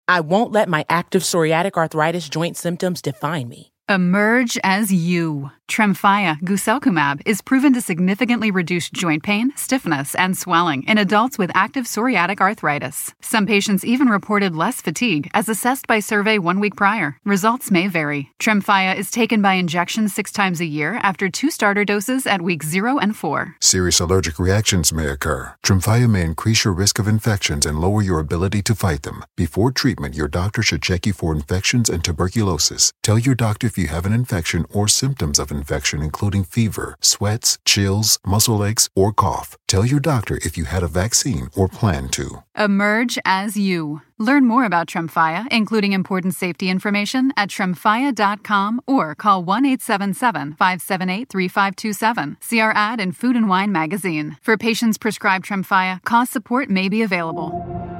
I won't let my active psoriatic arthritis joint symptoms define me. Emerge as you. Tremfya guselkumab is proven to significantly reduce joint pain, stiffness, and swelling in adults with active psoriatic arthritis. Some patients even reported less fatigue as assessed by survey 1 week prior. Results may vary. Tremfya is taken by injection 6 times a year after 2 starter doses at weeks 0 and 4. Serious allergic reactions may occur. Tremfya may increase your risk of infections and lower your ability to fight them. Before treatment, your doctor should check you for infections and tuberculosis. Tell your doctor if you have an infection or symptoms of infection, including fever, sweats, chills, muscle aches, or cough. Tell your doctor if you had a vaccine or plan to. Emerge as you. Learn more about Tremfya, including important safety information, at tremfya.com or call 1-877-578-3527. See our ad in Food and Wine magazine. For patients prescribed Tremfya, cost support may be available.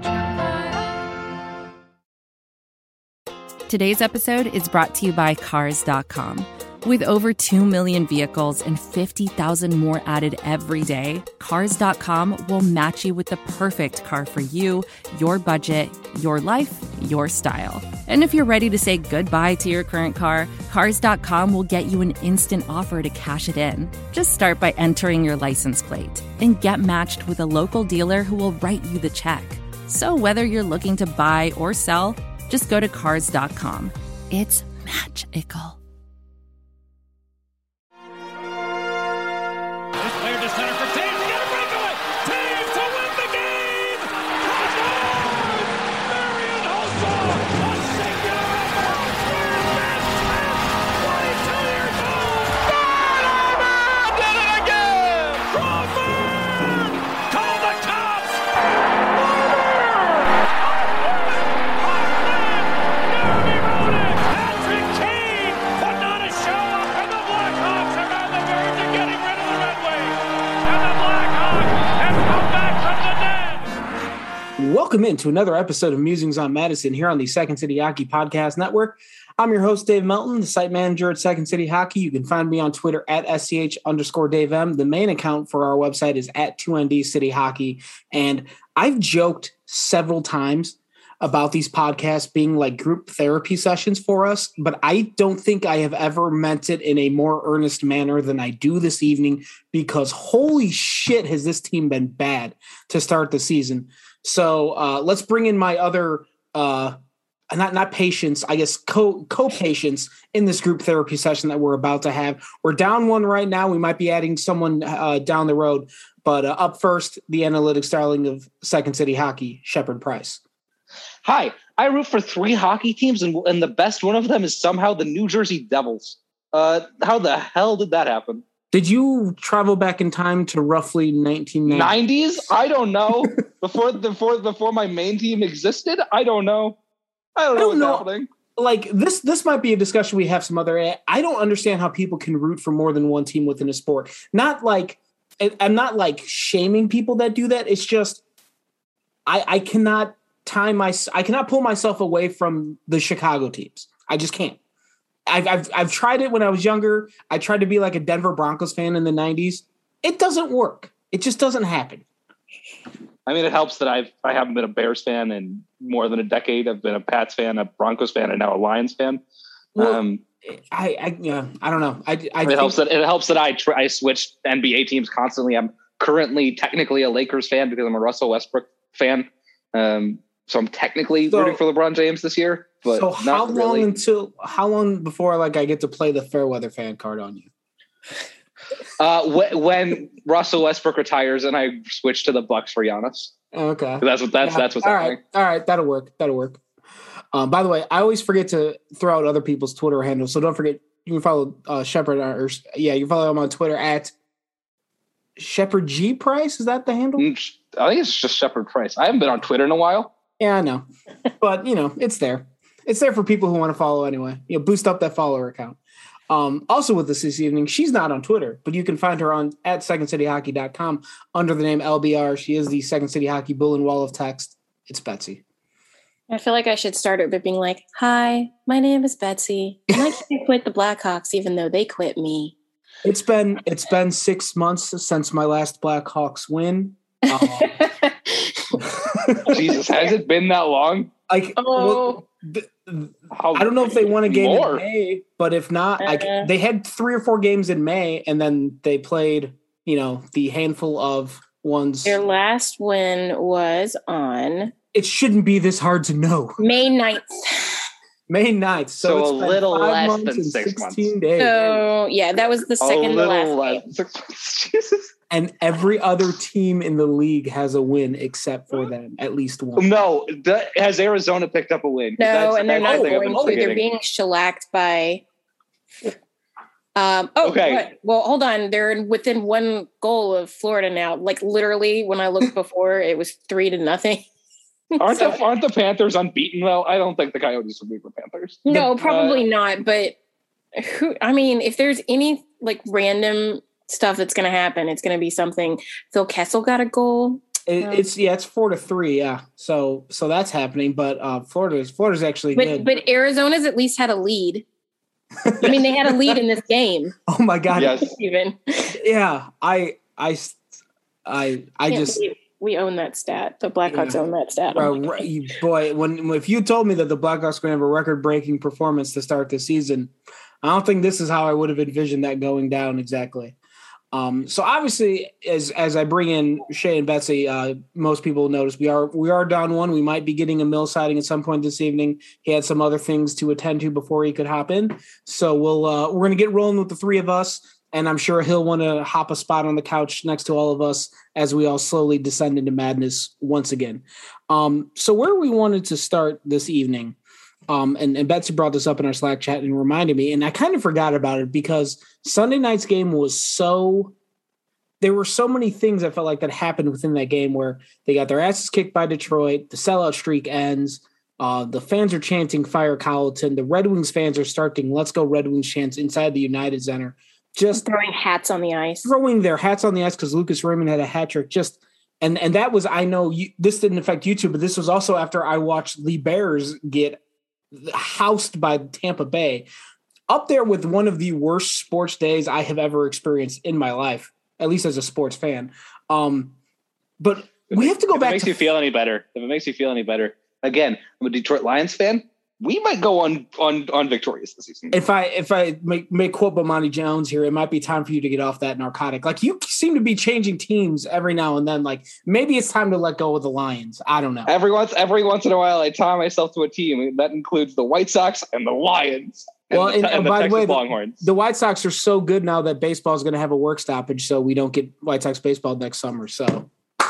Today's episode is brought to you by Cars.com. With over 2 million vehicles and 50,000 more added every day, Cars.com will match you with the perfect car for you, your budget, your life, your style. And if you're ready to say goodbye to your current car, Cars.com will get you an instant offer to cash it in. Just start by entering your license plate and get matched with a local dealer who will write you the check. So whether you're looking to buy or sell, just go to Cars.com. It's magical. Welcome into another episode of Musings on Madison here on the Second City Hockey Podcast Network. I'm your host, Dave Melton, the site manager at Second City Hockey. You can find me on Twitter at SCH_DaveM. The main account for our website is at 2ND City Hockey. And I've joked several times about these podcasts being like group therapy sessions for us, but I don't think I have ever meant it in a more earnest manner than I do this evening, because holy shit has this team been bad to start the season. So let's bring in my other, not patients, I guess co-patients in this group therapy session that we're about to have. We're down one right now. We might be adding someone down the road. But up first, the analytics darling of Second City Hockey, Shepard Price. Hi, I root for 3 hockey teams, and the best one of them is somehow the New Jersey Devils. How the hell did that happen? Did you travel back in time to roughly 1990s? 90s? I don't know. before my main team existed? I don't know. I don't know what's happening. Like this might be a discussion we have some other. I don't understand how people can root for more than one team within a sport. Not like I'm not like shaming people that do that. It's just I cannot I cannot pull myself away from the Chicago teams. I just can't. I've tried it when I was younger. I tried to be like a Denver Broncos fan in the 90s. It doesn't work. It just doesn't happen. I mean, it helps that I haven't been a Bears fan in more than a decade. I've been a Pats fan, a Broncos fan, and now a Lions fan. Well, I don't know. It helps that I switched NBA teams constantly. I'm currently technically a Lakers fan because I'm a Russell Westbrook fan. So I'm technically rooting for LeBron James this year. But so how long before like I get to play the Fairweather fan card on you? When Russell Westbrook retires and I switch to the Bucks for Giannis. Okay, that's what's happening. All right, that'll work. By the way, I always forget to throw out other people's Twitter handles, so don't forget you can follow Shepard you can follow him on Twitter at Shepard G Price. Is that the handle? I think it's just Shepard Price. I haven't been on Twitter in a while. Yeah, I know, but it's there. It's there for people who want to follow anyway. Boost up that follower account. Also with us this evening, she's not on Twitter, but you can find her on at secondcityhockey.com under the name LBR. She is the Second City Hockey Bull and Wall of Text. It's Betsy. I feel like I should start it by being like, hi, my name is Betsy, and I can't quit the Blackhawks even though they quit me. It's been 6 months since my last Blackhawks win. Jesus, has it been that long? Like, well, I don't know if they won a game in May, but if not, they had 3 or 4 games in May, and then they played, the handful of ones. Their last win was on. It shouldn't be this hard to know. May 9th. May 9th. So it's a little less than 6 months. Days. So, yeah, that was the second to last game. 6 months. Jesus. And every other team in the league has a win except for them, at least one. No, has Arizona picked up a win? No, and they're not going to. They're being shellacked by. Okay. Well, hold on. They're within 1 goal of Florida now. Like literally, when I looked before, it was 3-0. Aren't the Panthers unbeaten though? I don't think the Coyotes will beat the Panthers. No, probably not. But if there's any like random stuff that's going to happen, it's going to be something. Phil Kessel got a goal. It's 4-3. Yeah. So that's happening. But Florida's actually good. But Arizona's at least had a lead. I mean, they had a lead in this game. Oh my God. Yes. Even. Yeah. I just. We own that stat. The Blackhawks own that stat. Boy, if you told me that the Blackhawks were going to have a record-breaking performance to start the season, I don't think this is how I would have envisioned that going down exactly. So obviously, as I bring in Shay and Betsy, most people notice we are down 1. We might be getting a Mill sighting at some point this evening. He had some other things to attend to before he could hop in. So we're going to get rolling with the 3 of us. And I'm sure he'll want to hop a spot on the couch next to all of us as we all slowly descend into madness once again. So where we wanted to start this evening, and Betsy brought this up in our Slack chat and reminded me, and I kind of forgot about it because Sunday night's game was there were so many things I felt like that happened within that game where they got their asses kicked by Detroit, the sellout streak ends, the fans are chanting Fire Colleton, the Red Wings fans are starting Let's Go Red Wings chants inside the United Center. Just throwing hats on the ice. Throwing their hats on the ice because Lucas Raymond had a hat trick. And that was, I know this didn't affect you two, but this was also after I watched the Bears get housed by Tampa Bay. Up there with one of the worst sports days I have ever experienced in my life, at least as a sports fan. But we have to go back. If it makes you feel any better, again, I'm a Detroit Lions fan. We might go on victorious this season. If I may quote Bomani Jones here, it might be time for you to get off that narcotic. Like you seem to be changing teams every now and then. Like maybe it's time to let go of the Lions. I don't know. Every once in a while, I tie myself to a team that includes the White Sox and the Lions. And by the way, Longhorns. The White Sox are so good now that baseball is going to have a work stoppage, so we don't get White Sox baseball next summer. So,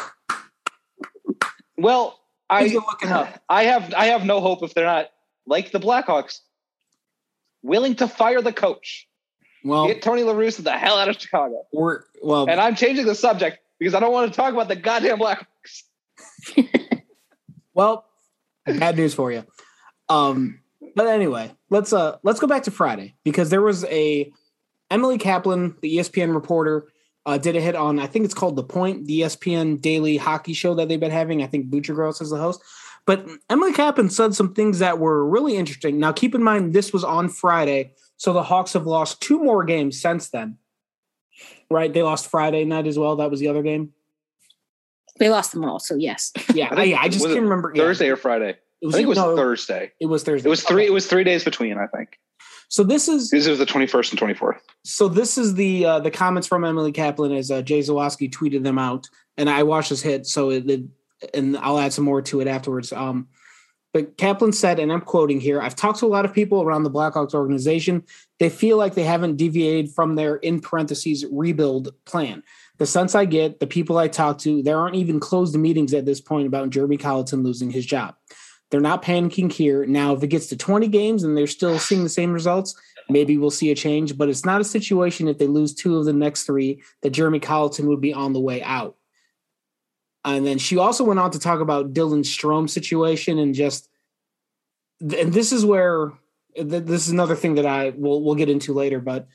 well, I have no hope if they're not. Like the Blackhawks, willing to fire the coach. Well, get Tony La Russa the hell out of Chicago. And I'm changing the subject because I don't want to talk about the goddamn Blackhawks. Well, bad news for you. But anyway, let's go back to Friday because there was Emily Kaplan, the ESPN reporter, did a hit on, I think it's called The Point, the ESPN daily hockey show that they've been having. I think Butcher Gross is the host. But Emily Kaplan said some things that were really interesting. Now, keep in mind, this was on Friday, so the Hawks have lost 2 more games since then. Right? They lost Friday night as well. That was the other game. They lost them all, so yes. Yeah, I just can't remember. Thursday or Friday? I think it was Thursday. It was Thursday. It was 3 days between, I think. So this was the 21st and 24th. So this is the comments from Emily Kaplan as Jay Zawaski tweeted them out, and I watched this hit, and I'll add some more to it afterwards. But Kaplan said, and I'm quoting here, "I've talked to a lot of people around the Blackhawks organization. They feel like they haven't deviated from their, in parentheses, rebuild plan. The sense I get, the people I talk to, there aren't even closed meetings at this point about Jeremy Colleton losing his job. They're not panicking here. Now, if it gets to 20 games and they're still seeing the same results, maybe we'll see a change. But it's not a situation if they lose 2 of the next 3 that Jeremy Colleton would be on the way out." And then she also went on to talk about Dylan Strome situation and this is where this is another thing that we'll get into later. But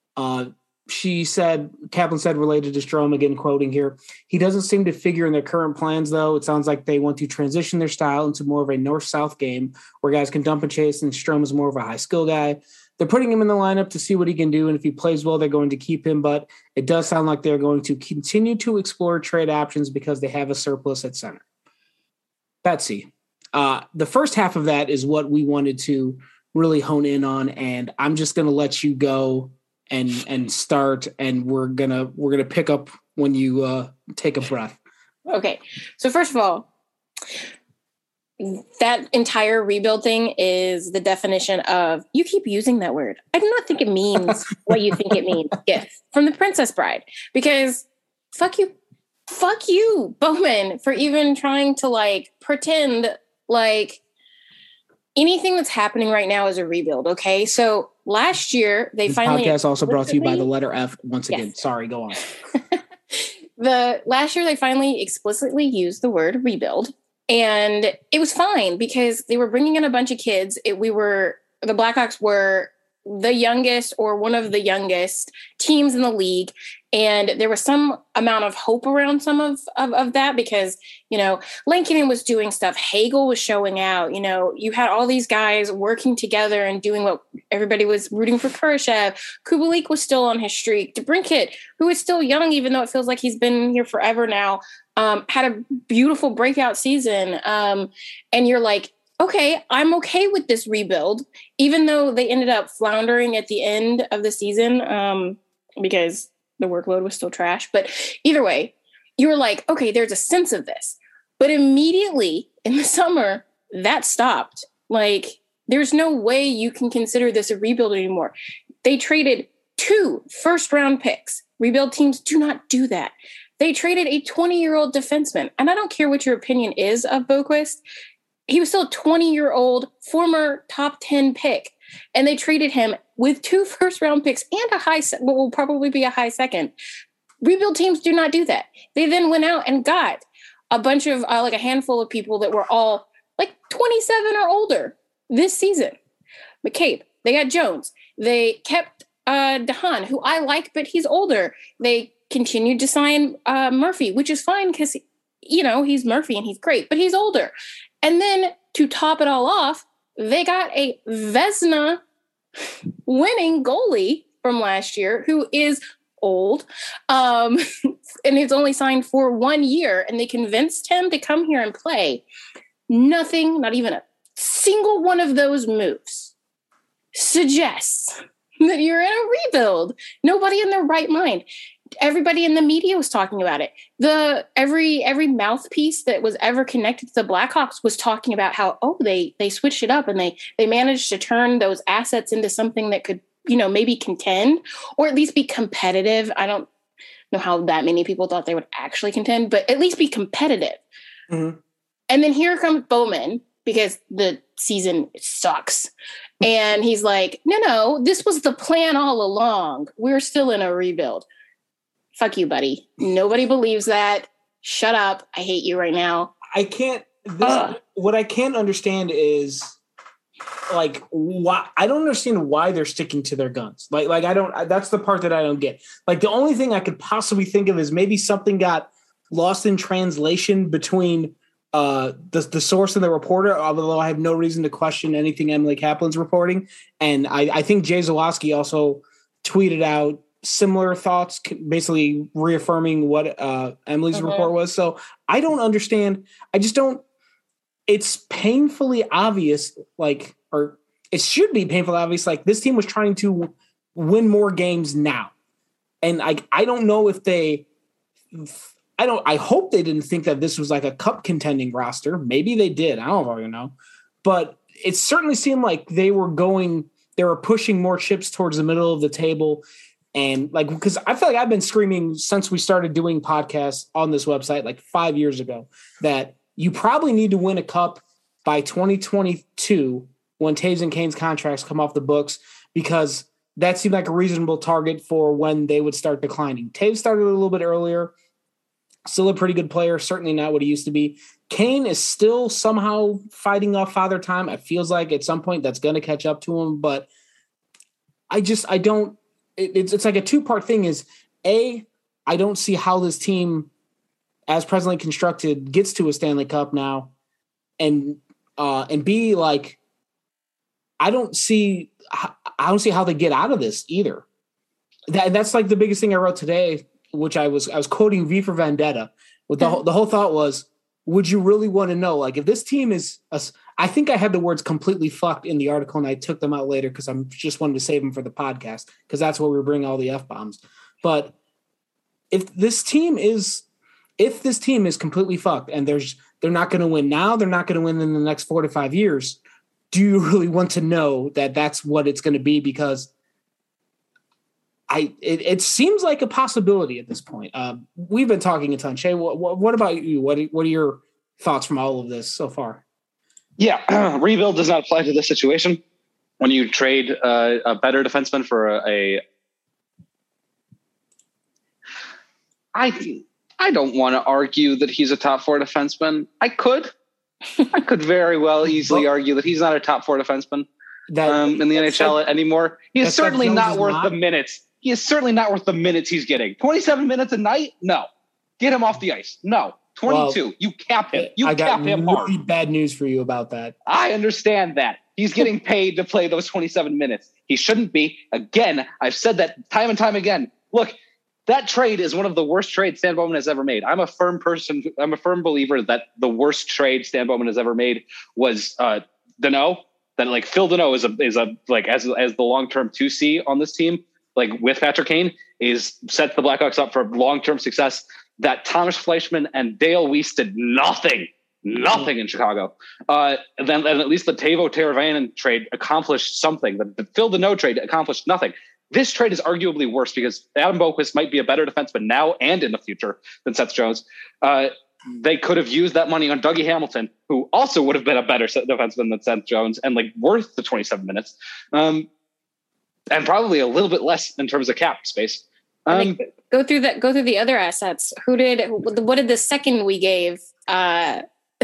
Kaplan said related to Strome, again quoting here, "He doesn't seem to figure in their current plans, though. It sounds like they want to transition their style into more of a north-south game where guys can dump and chase, and Strome is more of a high skill guy. They're putting him in the lineup to see what he can do, and if he plays well, they're going to keep him. But it does sound like they're going to continue to explore trade options because they have a surplus at center." Betsy. The first half of that is what we wanted to really hone in on, and I'm just going to let you go and start, and we're gonna pick up when you take a breath. Okay. So first of all, that entire rebuild thing is the definition of, you keep using that word, I do not think it means what you think it means. Gift from The Princess Bride, because fuck you, Bowman, for even trying to like pretend like anything that's happening right now is a rebuild. Okay. So last year this podcast also brought to you by the letter F once again. Yes. Sorry, go on. Last year they finally explicitly used the word rebuild, and it was fine because they were bringing in a bunch of kids. The Blackhawks were the youngest or one of the youngest teams in the league. And there was some amount of hope around some of that because, Lankinen was doing stuff. Hagel was showing out. You had all these guys working together and doing what everybody was rooting for. Kurashev. Kubalik was still on his streak. DeBrincat, who is still young, even though it feels like he's been here forever now, had a beautiful breakout season. And you're like, okay, I'm okay with this rebuild, even though they ended up floundering at the end of the season because the workload was still trash. But either way, you were like, okay, there's a sense of this. But immediately in the summer, that stopped. Like, there's no way you can consider this a rebuild anymore. They traded 2 first-round picks. Rebuild teams do not do that. They traded a 20-year-old defenseman. And I don't care what your opinion is of Boqvist. He was still a 20-year-old former top 10 pick. And they traded him with 2 first-round picks and what will probably be a high second. Rebuild teams do not do that. They then went out and got a bunch of, a handful of people that were all like 27 or older this season. McCabe, they got Jones. They kept DeHaan, who I like, but he's older. They continued to sign Murphy, which is fine because, he's Murphy and he's great, but he's older. And then to top it all off, they got a Vezina winning goalie from last year who is old and he's only signed for 1 year, and they convinced him to come here and play. Nothing, not even a single one of those moves suggests that you're in a rebuild. Nobody in their right mind. Everybody in the media was talking about it. Every mouthpiece that was ever connected to the Blackhawks was talking about how, they switched it up and they managed to turn those assets into something that could, maybe contend or at least be competitive. I don't know how that many people thought they would actually contend, but at least be competitive. Mm-hmm. And then here comes Bowman, because the season sucks. And he's like, no, this was the plan all along. We're still in a rebuild. Fuck you, buddy. Nobody believes that. Shut up. I hate you right now. What I can't understand is like why. I don't understand why they're sticking to their guns. Like I don't. That's the part that I don't get. Like the only thing I could possibly think of is maybe something got lost in translation between the source and the reporter. Although I have no reason to question anything Emily Kaplan's reporting, and I think Jay Zawaski also tweeted out similar thoughts, basically reaffirming what Emily's report was. So I don't understand. I just don't. It's painfully obvious, or it should be painfully obvious, like this team was trying to win more games now. And I don't know if I hope they didn't think that this was like a cup contending roster. Maybe they did. I don't really know. But it certainly seemed like they were pushing more chips towards the middle of the table. And because I feel like I've been screaming since we started doing podcasts on this website, like 5 years ago, that you probably need to win a cup by 2022 when Toews and Kane's contracts come off the books, because that seemed like a reasonable target for when they would start declining. Toews started a little bit earlier, still a pretty good player, certainly not what he used to be. Kane is still somehow fighting off Father Time. It feels like at some point that's going to catch up to him, but it's like a 2-part thing is A, I don't see how this team as presently constructed gets to a Stanley Cup now. And B, I don't see how they get out of this either. That's like the biggest thing I wrote today, which I was quoting V for Vendetta with the whole thought was, would you really want to know? Like, if this team is, I think I had the words completely fucked in the article and I took them out later because I'm just wanted to save them for the podcast because that's where we bring all the F-bombs. But if this team is completely fucked and they're not going to win now, they're not going to win in the next 4 to 5 years, do you really want to know that that's what it's going to be? Because it seems like a possibility at this point. We've been talking a ton. Shay, what about you? What are your thoughts from all of this so far? Yeah, rebuild does not apply to this situation. When you trade a better defenseman for I don't want to argue that he's a top 4 defenseman. I could very well easily argue that he's not a top 4 defenseman in the NHL anymore. He is certainly not worth the minutes. He is certainly not worth the minutes he's getting. 27 minutes a night? No. Get him off the ice. No. 22. Well, you cap him. You cap him hard. I got really bad news for you about that. I understand that. He's getting paid to play those 27 minutes. He shouldn't be. Again, I've said that time and time again. Look, that trade is one of the worst trades Stan Bowman has ever made. I'm a firm believer that the worst trade Stan Bowman has ever made was Danault. That like Phil Danault is a like as the long-term 2C on this team, like with Patrick Kane, is sets the Blackhawks up for long-term success. That Thomas Fleischmann and Dale Weiss did nothing in Chicago. Then at least the Teuvo Teravainen trade accomplished something. The Phil Danault trade accomplished nothing. This trade is arguably worse because Adam Boqvist might be a better defenseman now and in the future than Seth Jones. They could have used that money on Dougie Hamilton, who also would have been a better defenseman than Seth Jones and like worth the 27 minutes, and probably a little bit less in terms of cap space. Go through the other assets. What did the second we gave? Turned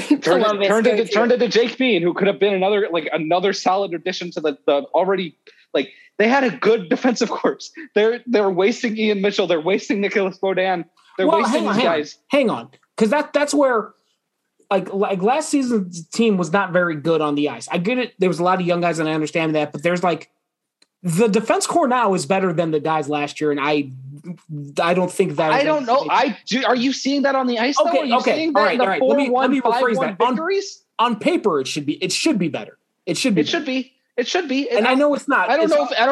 it to Jake Bean, who could have been another solid addition to the already like they had a good defensive corps. They're wasting Ian Mitchell. They're wasting Nicolas Baudin. They're wasting these guys. Hang on, because that's where like last season's team was not very good on the ice. I get it. There was a lot of young guys, and I understand that, but there's like the defense core now is better than the guys last year, and I don't think that. I don't know. Are you seeing that on the ice? Okay. Though? Okay. All right. Let me rephrase that. Victories? On paper, it should be better. It should be. And I know it's not. I don't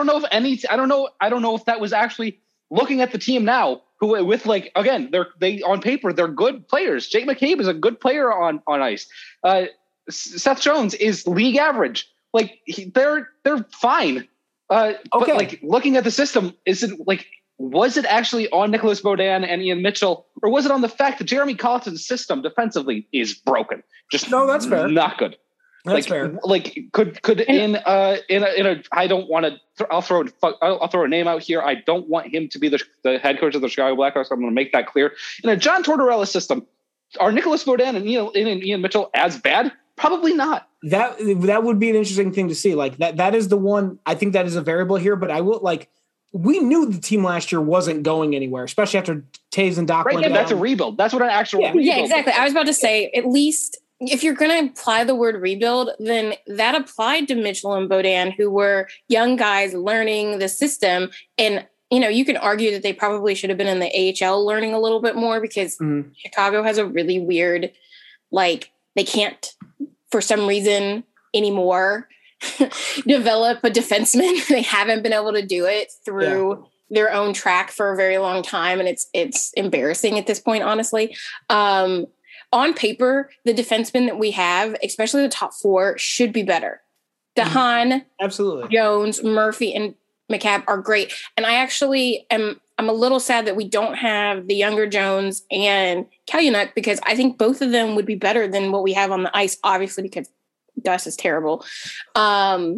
know if that was actually looking at the team now. Who with like again, they on paper they're good players. Jake McCabe is a good player on ice. Seth Jones is league average. Like they're fine. But like looking at the system, was it actually on Nicolas Baudin and Ian Mitchell, or was it on the fact that Jeremy Colleton's system defensively is broken? That's fair. Not good. That's fair. Like could in a I don't want to. I'll throw a name out here. I don't want him to be the head coach of the Chicago Blackhawks. I'm going to make that clear. In a John Tortorella system, are Nicolas Baudin and Ian Mitchell as bad? Probably not. That would be an interesting thing to see. Like that is the one. I think that is a variable here. But I will like. We knew the team last year wasn't going anywhere, especially after Taves and Doc went down. That's a rebuild. That's what an actual rebuild. Yeah, exactly. I was about to say, at least if you're going to apply the word rebuild, then that applied to Mitchell and Baudin, who were young guys learning the system. And, you can argue that they probably should have been in the AHL learning a little bit more because Chicago has a really weird, they can't, for some reason anymore, develop a defenseman. They haven't been able to do it through their own track for a very long time. And it's embarrassing at this point, honestly. On paper, the defensemen that we have, especially the top 4, should be better. DeHaan, absolutely, Jones, Murphy, and McCabe are great. And I actually I'm a little sad that we don't have the younger Jones and Kalynuk, because I think both of them would be better than what we have on the ice, obviously, because Gus is terrible. And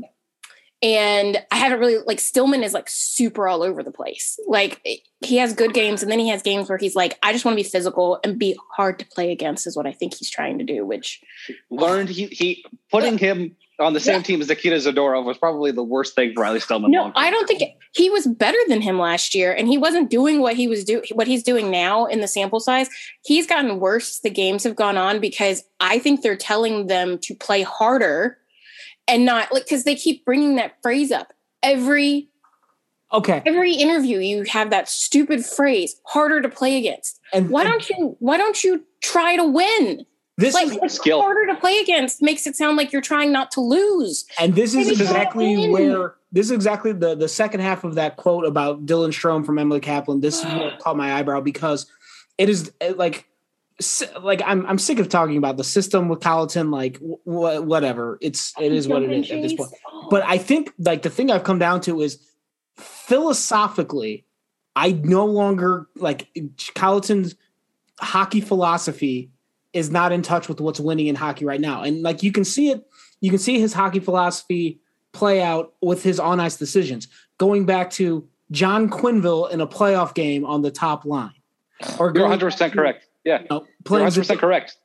I haven't really Stillman is super all over the place. He has good games and then he has games where he's I just want to be physical and be hard to play against is what I think he's trying to do, which learned he putting him on the same team as Nikita Zadorov was probably the worst thing for Riley Stillman. No, I don't think he was better than him last year, and he wasn't doing what he's doing now in the sample size. He's gotten worse. The games have gone on because I think they're telling them to play harder and not because they keep bringing that phrase up every interview. You have that stupid phrase, harder to play against. And why don't you try to win? This like is it's harder to play against. Makes it sound like you're trying not to lose. And this is exactly the second half of that quote about Dylan Strome from Emily Kaplan. This is what caught my eyebrow, because it is like I'm sick of talking about the system with Colleton. Like whatever, it is what it is at this point. But I think like the thing I've come down to is philosophically, I no longer like Colleton's hockey philosophy is not in touch with what's winning in hockey right now. And like, you can see his hockey philosophy play out with his on ice decisions, going back to John Quenneville in a playoff game on the top line. Or you're 100% correct. Yeah. You know, you're 100% correct.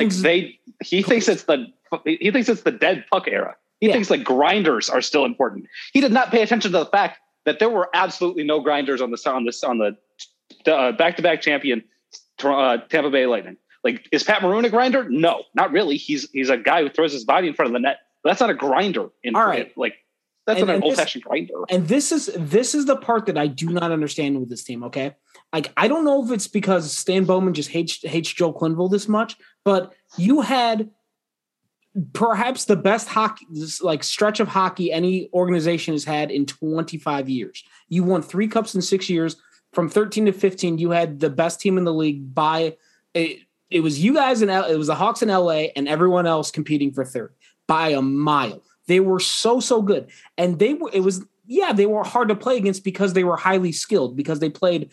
He thinks it's the dead puck era. He thinks like grinders are still important. He did not pay attention to the fact that there were absolutely no grinders on the back-to-back champion Tampa Bay Lightning. Like, is Pat Maroon a grinder? No, not really. He's a guy who throws his body in front of the net. But that's not a grinder. All right. Like, that's not an old-fashioned grinder. And this is the part that I do not understand with this team, okay? Like, I don't know if it's because Stan Bowman just hates Joe Quenneville this much, but you had perhaps the best hockey, like, stretch of hockey any organization has had in 25 years. You won 3 cups in 6 years. From 13 to 15, you had the best team in the league by it was you guys and it was the Hawks in LA and everyone else competing for third by a mile. They were so good. And they were hard to play against because they were highly skilled, because they played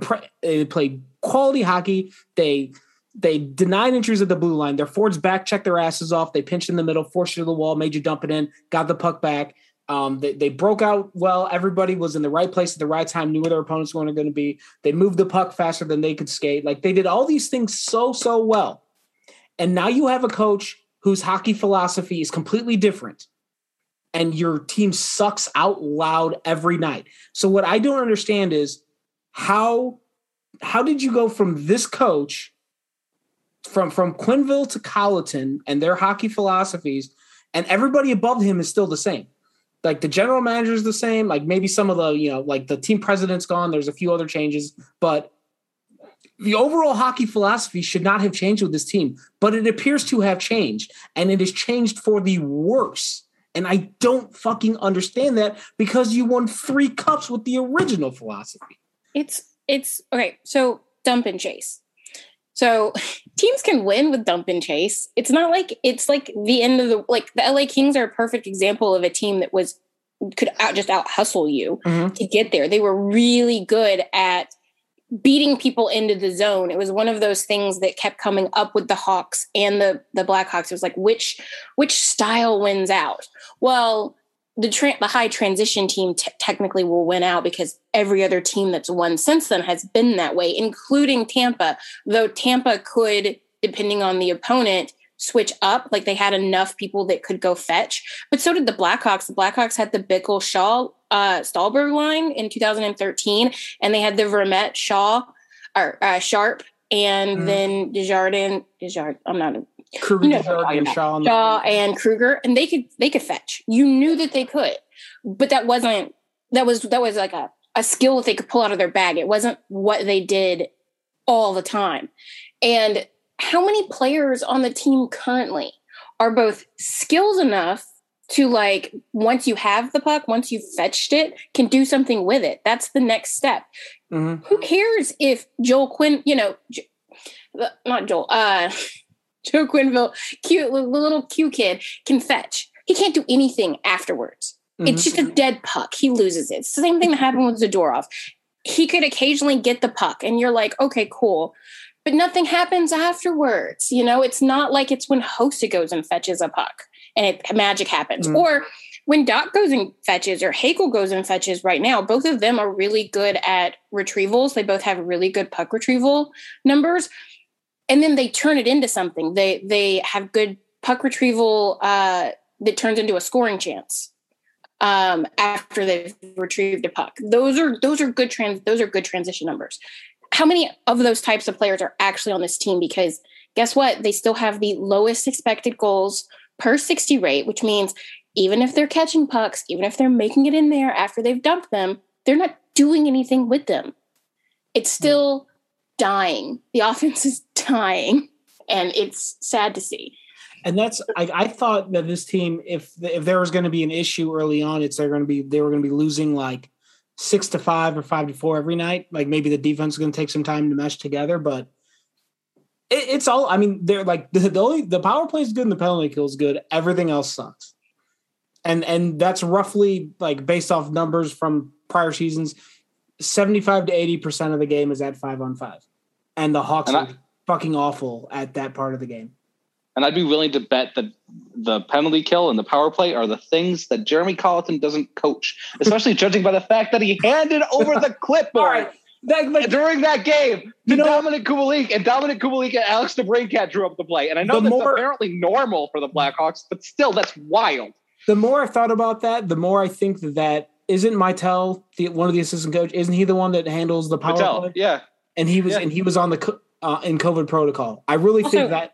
quality hockey. They denied entries at the blue line. Their forwards back checked their asses off. They pinched in the middle, forced you to the wall, made you dump it in, got the puck back. They broke out well. Everybody was in the right place at the right time, knew where their opponents were going to be. They moved the puck faster than they could skate. Like, they did all these things so well. And now you have a coach whose hockey philosophy is completely different, and your team sucks out loud every night. So what I don't understand is how did you go from this coach, from Quenneville to Colleton and their hockey philosophies, and everybody above him is still the same? Like, the general manager is the same. Like, maybe some of the, like the team president's gone. There's a few other changes, but the overall hockey philosophy should not have changed with this team, but it appears to have changed, and it has changed for the worse. And I don't fucking understand that, because you won 3 cups with the original philosophy. It's okay. So dump and chase. So teams can win with dump and chase. It's not like it's like the end of the LA Kings are a perfect example of a team that could out hustle you to get there. They were really good at beating people into the zone. It was one of those things that kept coming up with the Hawks and the Blackhawks. It was like, which style wins out? Well, the high transition team technically will win out, because every other team that's won since then has been that way, including Tampa. Though Tampa could, depending on the opponent, switch up. Like, they had enough people that could go fetch. But so did the Blackhawks. The Blackhawks had the Bickle Shaw Stahlberg line in 2013, and they had the Vermette Shaw or Sharp, and then Desjardins. I'm not a Kruger, Shaw and Kruger, and they could fetch. You knew that they could, but that was like a skill that they could pull out of their bag. It wasn't what they did all the time. And how many players on the team currently are both skilled enough to, like, once you have the puck, once you've fetched it, can do something with it? That's the next step. Mm-hmm. Who cares if Joe Quenneville, the little Q kid, can fetch? He can't do anything afterwards. Mm-hmm. It's just a dead puck. He loses it. It's the same thing that happened with Zadorov. He could occasionally get the puck, and you're like, okay, cool. But nothing happens afterwards. It's not like it's when Hossa goes and fetches a puck and magic happens. Mm-hmm. Or when Doc goes and fetches, or Hakel goes and fetches right now. Both of them are really good at retrievals. They both have really good puck retrieval numbers. And then they turn it into something. They have good puck retrieval that turns into a scoring chance after they've retrieved a puck. Those are good transition numbers. How many of those types of players are actually on this team? Because guess what? They still have the lowest expected goals per 60 rate, which means even if they're catching pucks, even if they're making it in there after they've dumped them, they're not doing anything with them. It's still dying. The offense is dying. and it's sad to see. And that's I thought that this team, if there was going to be an issue early on, they were going to be losing like 6-5 or 5-4 every night. Like maybe the defense is going to take some time to mesh together, but it's all. I mean, they're like the power play is good and the penalty kill is good. Everything else sucks, and that's roughly like based off numbers from prior seasons. 75 to 80% of the game is at 5-on-5, and the Hawks are fucking awful at that part of the game. And I'd be willing to bet that the penalty kill and the power play are the things that Jeremy Colleton doesn't coach, especially judging by the fact that he handed over the clipboard during that game to Dominic Kubalik, and Dominic Kubalik and Alex DeBrincat drew up the play. And I know that's apparently normal for the Blackhawks, but still, that's wild. The more I thought about that, the more I think that isn't Mitel one of the assistant coach? Isn't he the one that handles the power play? Yeah, and he was on the in COVID protocol. I really think that.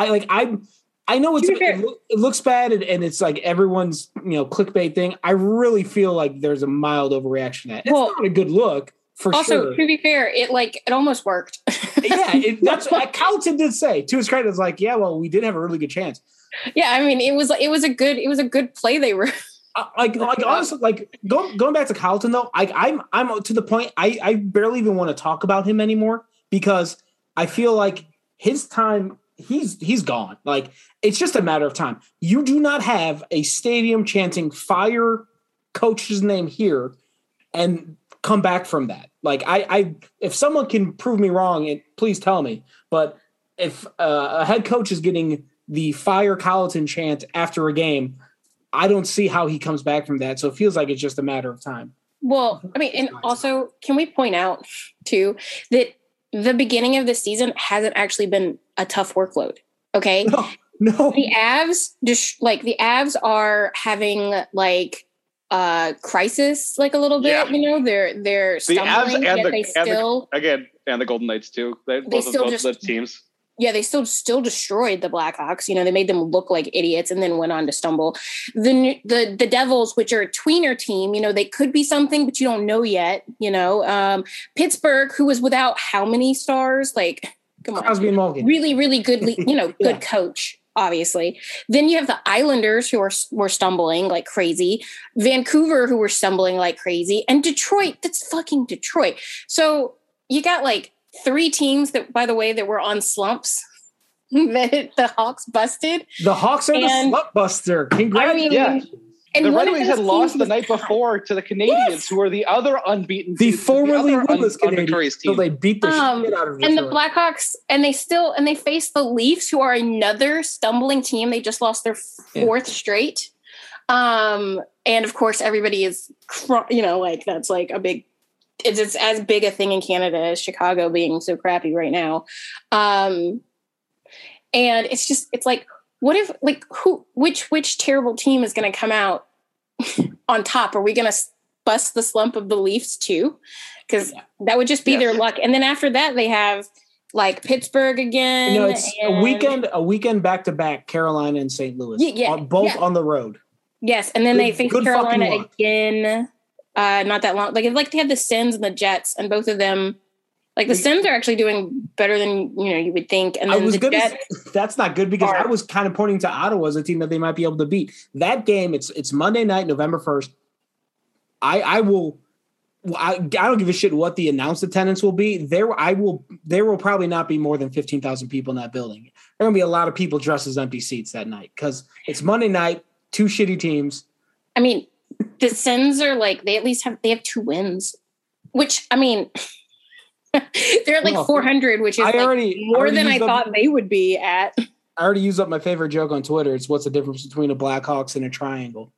I know it looks bad and it's like everyone's clickbait thing. I really feel like there's a mild overreaction to that. It's not a good look for sure. Also, to be fair, it almost worked. Yeah, that's what Carlton did say. To his credit, it's like, yeah, well, we did have a really good chance. Yeah, I mean, it was a good play they were. Honestly, like going back to Carlton though, I'm to the point I barely even want to talk about him anymore because I feel like his time. He's gone. Like it's just a matter of time. You do not have a stadium chanting "fire coach's name here" and come back from that. Like I if someone can prove me wrong, please tell me. But if a head coach is getting the "fire Colleton" chant after a game, I don't see how he comes back from that. So it feels like it's just a matter of time. Well, I mean, and also, can we point out too that the beginning of the season hasn't actually been a tough workload. Okay. No. The Avs are having like crisis, like a little bit, they're stumbling, and the Golden Knights too. Both the teams. Yeah, they still destroyed the Blackhawks. They made them look like idiots and then went on to stumble. The Devils, which are a tweener team, they could be something, but you don't know yet. Pittsburgh, who was without how many stars? Like, come on, Crosby and Malkin. Really, really good. Good coach, obviously. Then you have the Islanders, who were stumbling like crazy. Vancouver, who were stumbling like crazy, and Detroit. That's fucking Detroit. So you got like 3 teams that, by the way, that were on slumps that the Hawks busted. The Hawks are the slump buster. Congratulations. And the Red Wings had lost the night before to the Canadiens, who are the other unbeaten team. The formerly winless Canadiens. So they beat the shit out of them. And the Blackhawks, and they faced the Leafs, who are another stumbling team. They just lost their 4th straight. And of course, everybody is, that's like a big, it's as big a thing in Canada as Chicago being so crappy right now. And it's like, what if which terrible team is going to come out on top? Are we going to bust the slump of the Leafs too? Because that would just be their luck. And then after that, they have like Pittsburgh again. It's a weekend back to back, Carolina and St. Louis, both on the road. Yes, and then they face Carolina again. Not that long. Like they had the Sens and the Jets, and both of them, like the Sens are actually doing better than you would think. And then that's not good because I was kind of pointing to Ottawa as a team that they might be able to beat. That game, it's Monday night, November 1st. I don't give a shit what the announced attendance will be. There will probably not be more than 15,000 people in that building. There are gonna be a lot of people dressed as empty seats that night because it's Monday night. 2 shitty teams. I mean, the Sens are like they have 2 wins, which I mean, they're at like 400, which is more than I thought they would be at. I already used up my favorite joke on Twitter. It's what's the difference between a Blackhawks and a triangle?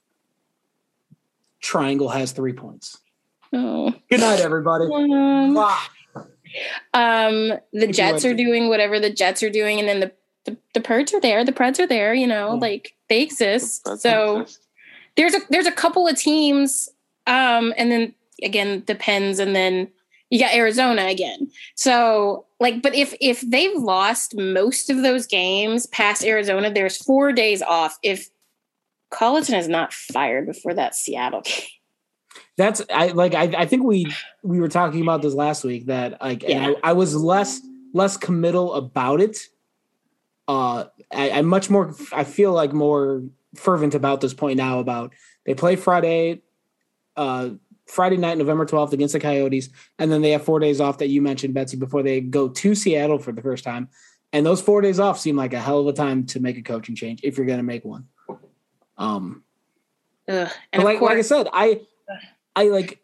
Triangle has 3 points. Oh, good night, everybody. The Jets are doing whatever the Jets are doing, and then the Preds are there. The Preds are there. Like they exist. So there's a couple of teams, and then again depends, and then you got Arizona again. So but if they've lost most of those games past Arizona, there's 4 days off. If Colleton is not fired before that Seattle game. I think we were talking about this last week that and I was less committal about it I'm much more. I feel like more fervent about this point now. About they play Friday night, November 12th against the Coyotes, and then they have 4 days off that you mentioned, Betsy, before they go to Seattle for the first time. And those 4 days off seem like a hell of a time to make a coaching change if you're going to make one. And like I said, I like.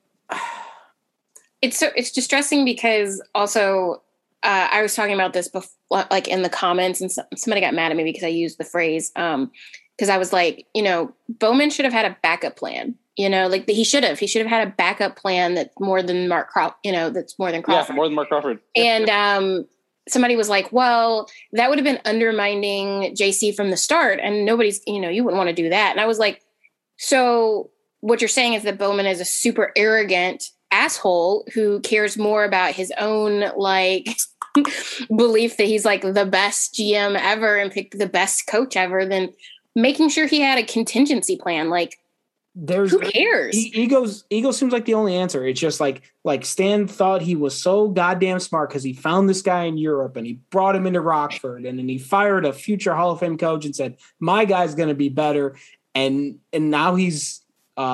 It's distressing because also I was talking about this before, like in the comments, and somebody got mad at me because I used the phrase because I was like, Bowman should have had a backup plan. Like he should have had a backup plan that's more than that's more than Crawford. Yeah, more than Mark Crawford. And somebody was like, well, that would have been undermining JC from the start, and nobody's, you wouldn't want to do that. And I was like, so what you're saying is that Bowman is a super arrogant asshole who cares more about his own belief that he's like the best GM ever and picked the best coach ever than making sure he had a contingency plan. Like, who cares? Ego seems like the only answer. It's just like Stan thought he was so goddamn smart because he found this guy in Europe and he brought him into Rockford, and then he fired a future Hall of Fame coach and said, my guy's going to be better. And now he's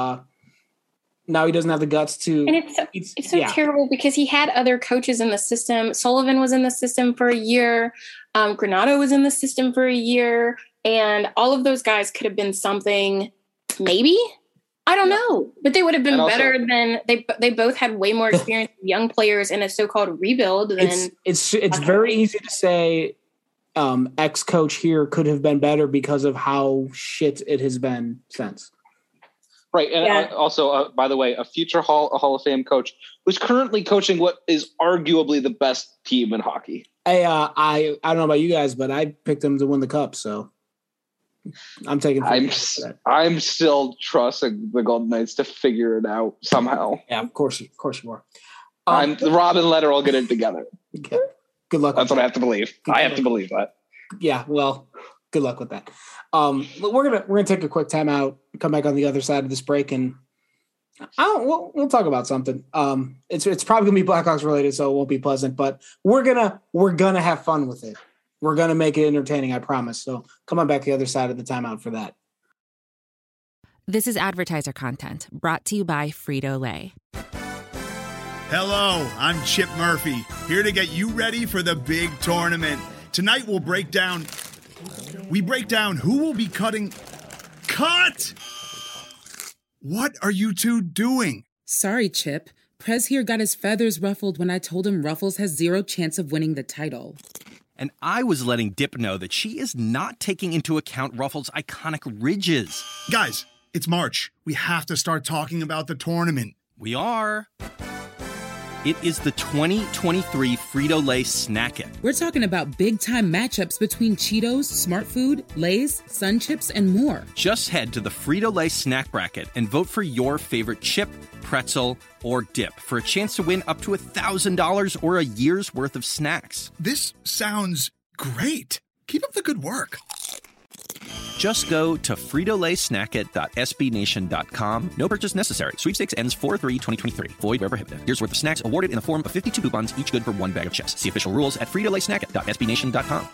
now he doesn't have the guts to. And it's so terrible because he had other coaches in the system. Sullivan was in the system for a year. Granato was in the system for a year. And all of those guys could have been something, maybe. I don't know. But they would have been better than they both had way more experience with young players in a so-called rebuild than it's very easy to say ex-coach here could have been better because of how shit it has been since. Right, and also, by the way, a future Hall of Fame coach who's currently coaching what is arguably the best team in hockey. Hey, I don't know about you guys, but I picked them to win the cup, so I'm taking. I'm still trusting the Golden Knights to figure it out somehow. Yeah, of course you are. Robin Letter will get it together. Okay. Good luck. That's what I have to believe. I have to believe that. Yeah, well, good luck with that. We're gonna take a quick time out, come back on the other side of this break, and we'll talk about something. It's probably gonna be Blackhawks related, so it won't be pleasant, but we're gonna have fun with it. We're gonna make it entertaining, I promise. So come on back to the other side of the timeout for that. This is advertiser content brought to you by Frito-Lay. Hello, I'm Chip Murphy, here to get you ready for the big tournament. Tonight we'll break down who will be cutting. Cut! What are you two doing? Sorry, Chip. Prez here got his feathers ruffled when I told him Ruffles has zero chance of winning the title. And I was letting Dip know that she is not taking into account Ruffles' iconic ridges. Guys, it's March. We have to start talking about the tournament. We are. It is the 2023 Frito-Lay Snack It. We're talking about big-time matchups between Cheetos, Smart Food, Lay's, Sun Chips, and more. Just head to the Frito-Lay Snack Bracket and vote for your favorite chip, pretzel, or dip for a chance to win up to $1,000 or a year's worth of snacks. This sounds great. Keep up the good work. Just go to fritolaysnackit.sbnation.com. No purchase necessary. Sweepstakes ends 4/3/2023. Void where prohibited. Year's worth of snacks awarded in the form of 52 coupons, each good for one bag of chips. See official rules at fritolaysnackit.sbnation.com.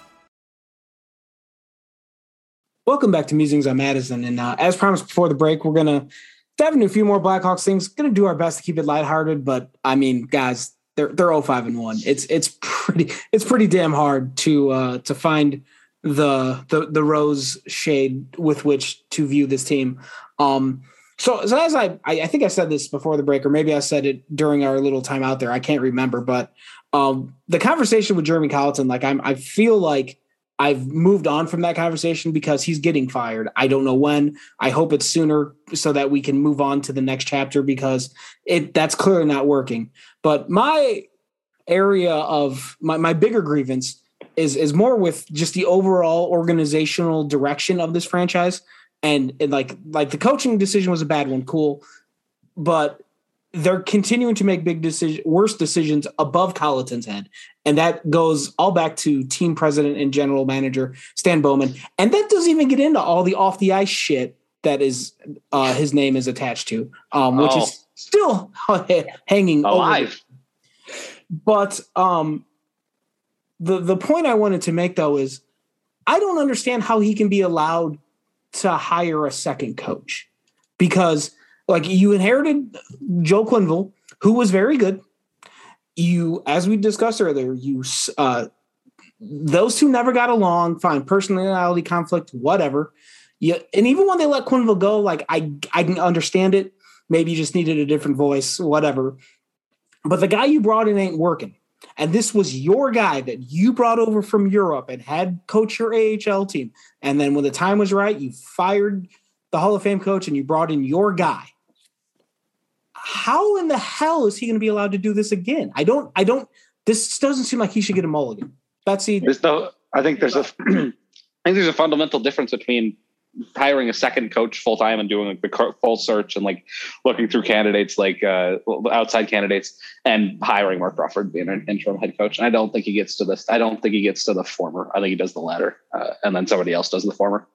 Welcome back to Musings on Madison. And as promised before the break, we're going to dive into a few more Blackhawks things. Going to do our best to keep it lighthearted, but I mean, guys, they're 0-5-1. It's pretty damn hard to find the rose shade with which to view this team. So as I think I said this before the break, or maybe I said it during our little time out there. I can't remember, but the conversation with Jeremy Colleton, I feel like I've moved on from that conversation because he's getting fired. I don't know when. I hope it's sooner so that we can move on to the next chapter because that's clearly not working. But my area of my bigger grievance is more with just the overall organizational direction of this franchise. And like the coaching decision was a bad one. Cool. But they're continuing to make worse decisions above Colleton's head. And that goes all back to team president and general manager Stan Bowman. And that doesn't even get into all the off the ice shit that is his name is attached to, which is still hanging alive. But the point I wanted to make though is I don't understand how he can be allowed to hire a second coach, because like you inherited Joe Quenneville, who was very good. You, as we discussed earlier, those two never got along. Fine, personality conflict, whatever. Yeah, and even when they let Quenneville go, like I can understand it. Maybe you just needed a different voice, whatever. But the guy you brought in ain't working. And this was your guy that you brought over from Europe and had coach your AHL team. And then when the time was right, you fired the Hall of Fame coach and you brought in your guy. How in the hell is he going to be allowed to do this again? This doesn't seem like he should get a mulligan. Betsy. I think there's a fundamental difference between hiring a second coach full time and doing like the full search and like looking through candidates, like outside candidates, and hiring Mark Crawford being an interim head coach. And I don't think he gets to this. I don't think he gets to the former. I think he does the latter, and then somebody else does the former.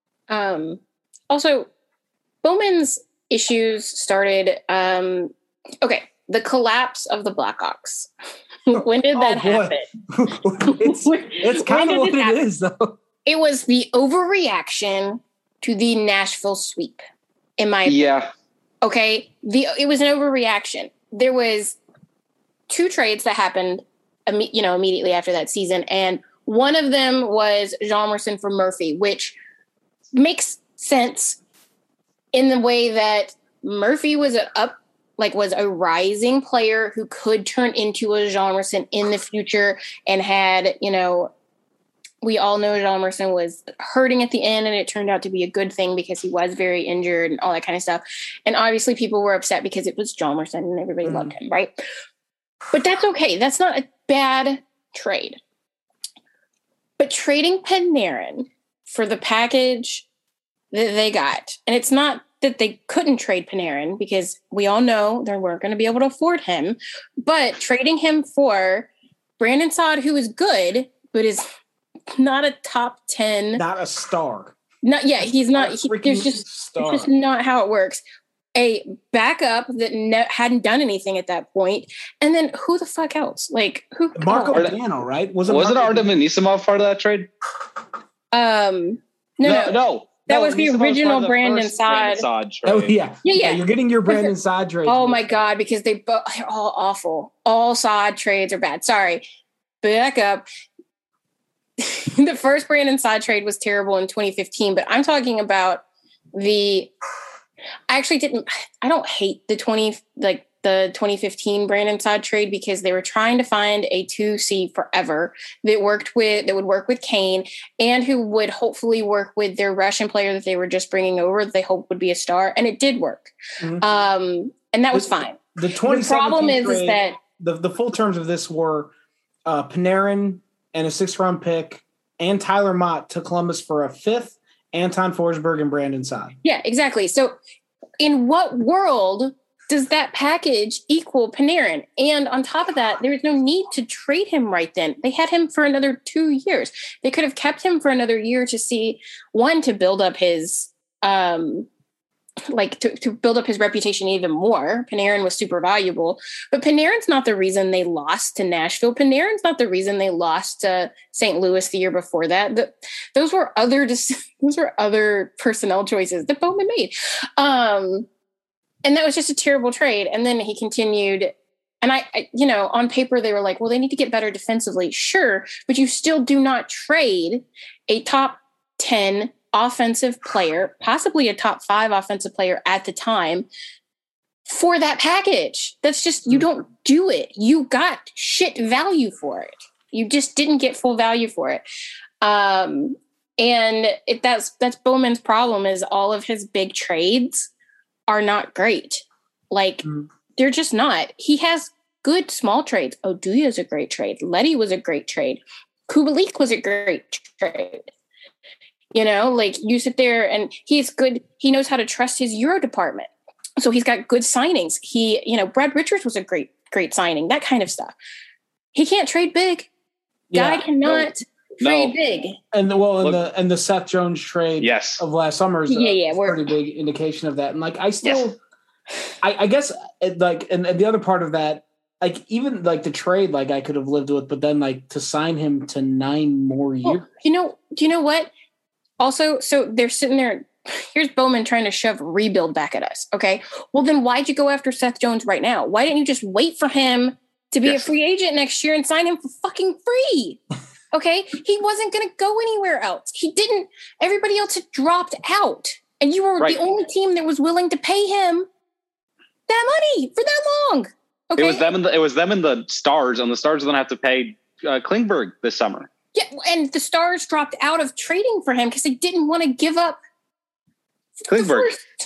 Also, Bowman's issues started. Okay, the collapse of the Blackhawks. When did that happen? It's kind of what it is, though. It was the overreaction to the Nashville sweep, in my opinion. Yeah. Okay, it was an overreaction. There was 2 trades that happened, immediately after that season, and one of them was Hjalmarsson for Murphy, which makes sense in the way that Murphy was a rising player who could turn into a Hjalmarsson in the future, and had, we all know Hjalmarsson was hurting at the end, and it turned out to be a good thing because he was very injured and all that kind of stuff. And obviously people were upset because it was Hjalmarsson and everybody loved him, right? But that's okay. That's not a bad trade. But trading Panarin for the package that they got, and it's not that they couldn't trade Panarin, because we all know they weren't going to be able to afford him, but trading him for Brandon Saad, who is good, but is not a top 10, not a star. He's not. It's just not how it works. A backup that hadn't done anything at that point, and then who the fuck else? Like who? Marco Dano, right? Wasn't Artem Anisimov part of that trade? No. That was the original Brandon Saad. Oh yeah. You're getting your Brandon Saad trade. Oh my god, because they're all awful. All Saad trades are bad. Sorry. Back up. The first Brandon Saad trade was terrible in 2015, but I'm talking about I don't hate the 2015 Brandon Saad trade, because they were trying to find a 2C forever that would work with Kane, and who would hopefully work with their Russian player that they were just bringing over that they hoped would be a star, and it did work. Mm-hmm. And that was fine. The problem is that the full terms of this were Panarin and a 6th-round pick and Tyler Mott to Columbus for a 5th, Anton Forsberg and Brandon Saad. Yeah, exactly. So in what world does that package equal Panarin? And on top of that, there was no need to trade him right then. They had him for another 2 years. They could have kept him for another year to build up his to build up his reputation even more. Panarin was super valuable, but Panarin's not the reason they lost to Nashville. Panarin's not the reason they lost to St. Louis the year before that. Those were other personnel choices that Bowman made. And that was just a terrible trade. And then he continued, and I on paper they were like, well, they need to get better defensively. Sure. But you still do not trade a top 10 offensive player, possibly a top 5 offensive player at the time, for that package. That's just, you don't do it. You got shit value for it. You just didn't get full value for it. And that's Bowman's problem, is all of his big trades are not great. They're just not. He has good small trades. Oduya is a great trade. Leddy was a great trade. Kubalik was a great trade. You sit there, and he's good. He knows how to trust his Euro department. So he's got good signings. Brad Richards was a great signing, that kind of stuff. He can't trade big. Guy cannot trade big. And the Seth Jones trade of last summer is a pretty big indication of that. And I guess and the other part of that, even the trade, I could have lived with, but then to sign him to 9 more years. do you know what? Also, so they're sitting there. Here's Bowman trying to shove rebuild back at us. Okay. Well, then why'd you go after Seth Jones right now? Why didn't you just wait for him to be a free agent next year and sign him for fucking free? Okay. He wasn't going to go anywhere else. He didn't. Everybody else had dropped out. And you were the only team that was willing to pay him that money for that long. Okay. It was them and the Stars, and the Stars don't have to pay Klingberg this summer. Yeah. And the Stars dropped out of trading for him because they didn't want to give up Klingberg.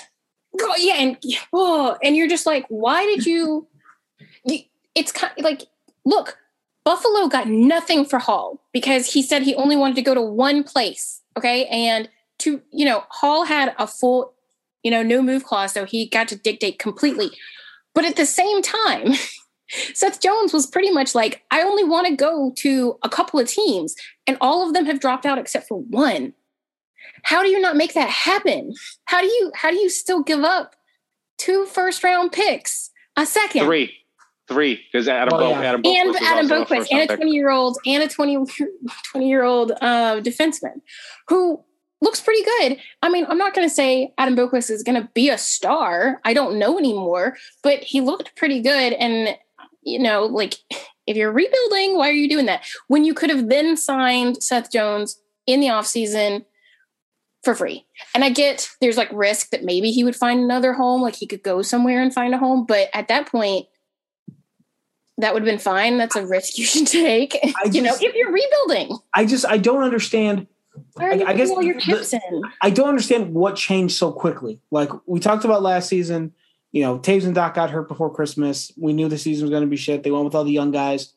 And you're just like, why did you? It's kind of like, look, Buffalo got nothing for Hall because he said he only wanted to go to one place. Okay, and Hall had a full, no move clause, so he got to dictate completely. But at the same time, Seth Jones was pretty much like, I only want to go to a couple of teams, and all of them have dropped out except for one. How do you not make that happen? How do you still give up 2 first-round picks, a second? 3, because Adam Boquist and a 20-year-old and a 20-year-old defenseman who looks pretty good. I mean, I'm not going to say Adam Boquist is going to be a star. I don't know anymore, but he looked pretty good. And if you're rebuilding, why are you doing that when you could have then signed Seth Jones in the offseason for free? And I get there's like risk that maybe he would find another home, like he could go somewhere and find a home. But at that point, that would have been fine. That's a risk you should take. If you're rebuilding. I don't understand. I guess all your chips in. I don't understand what changed so quickly. Like we talked about last season, Taves and Doc got hurt before Christmas. We knew the season was going to be shit. They went with all the young guys.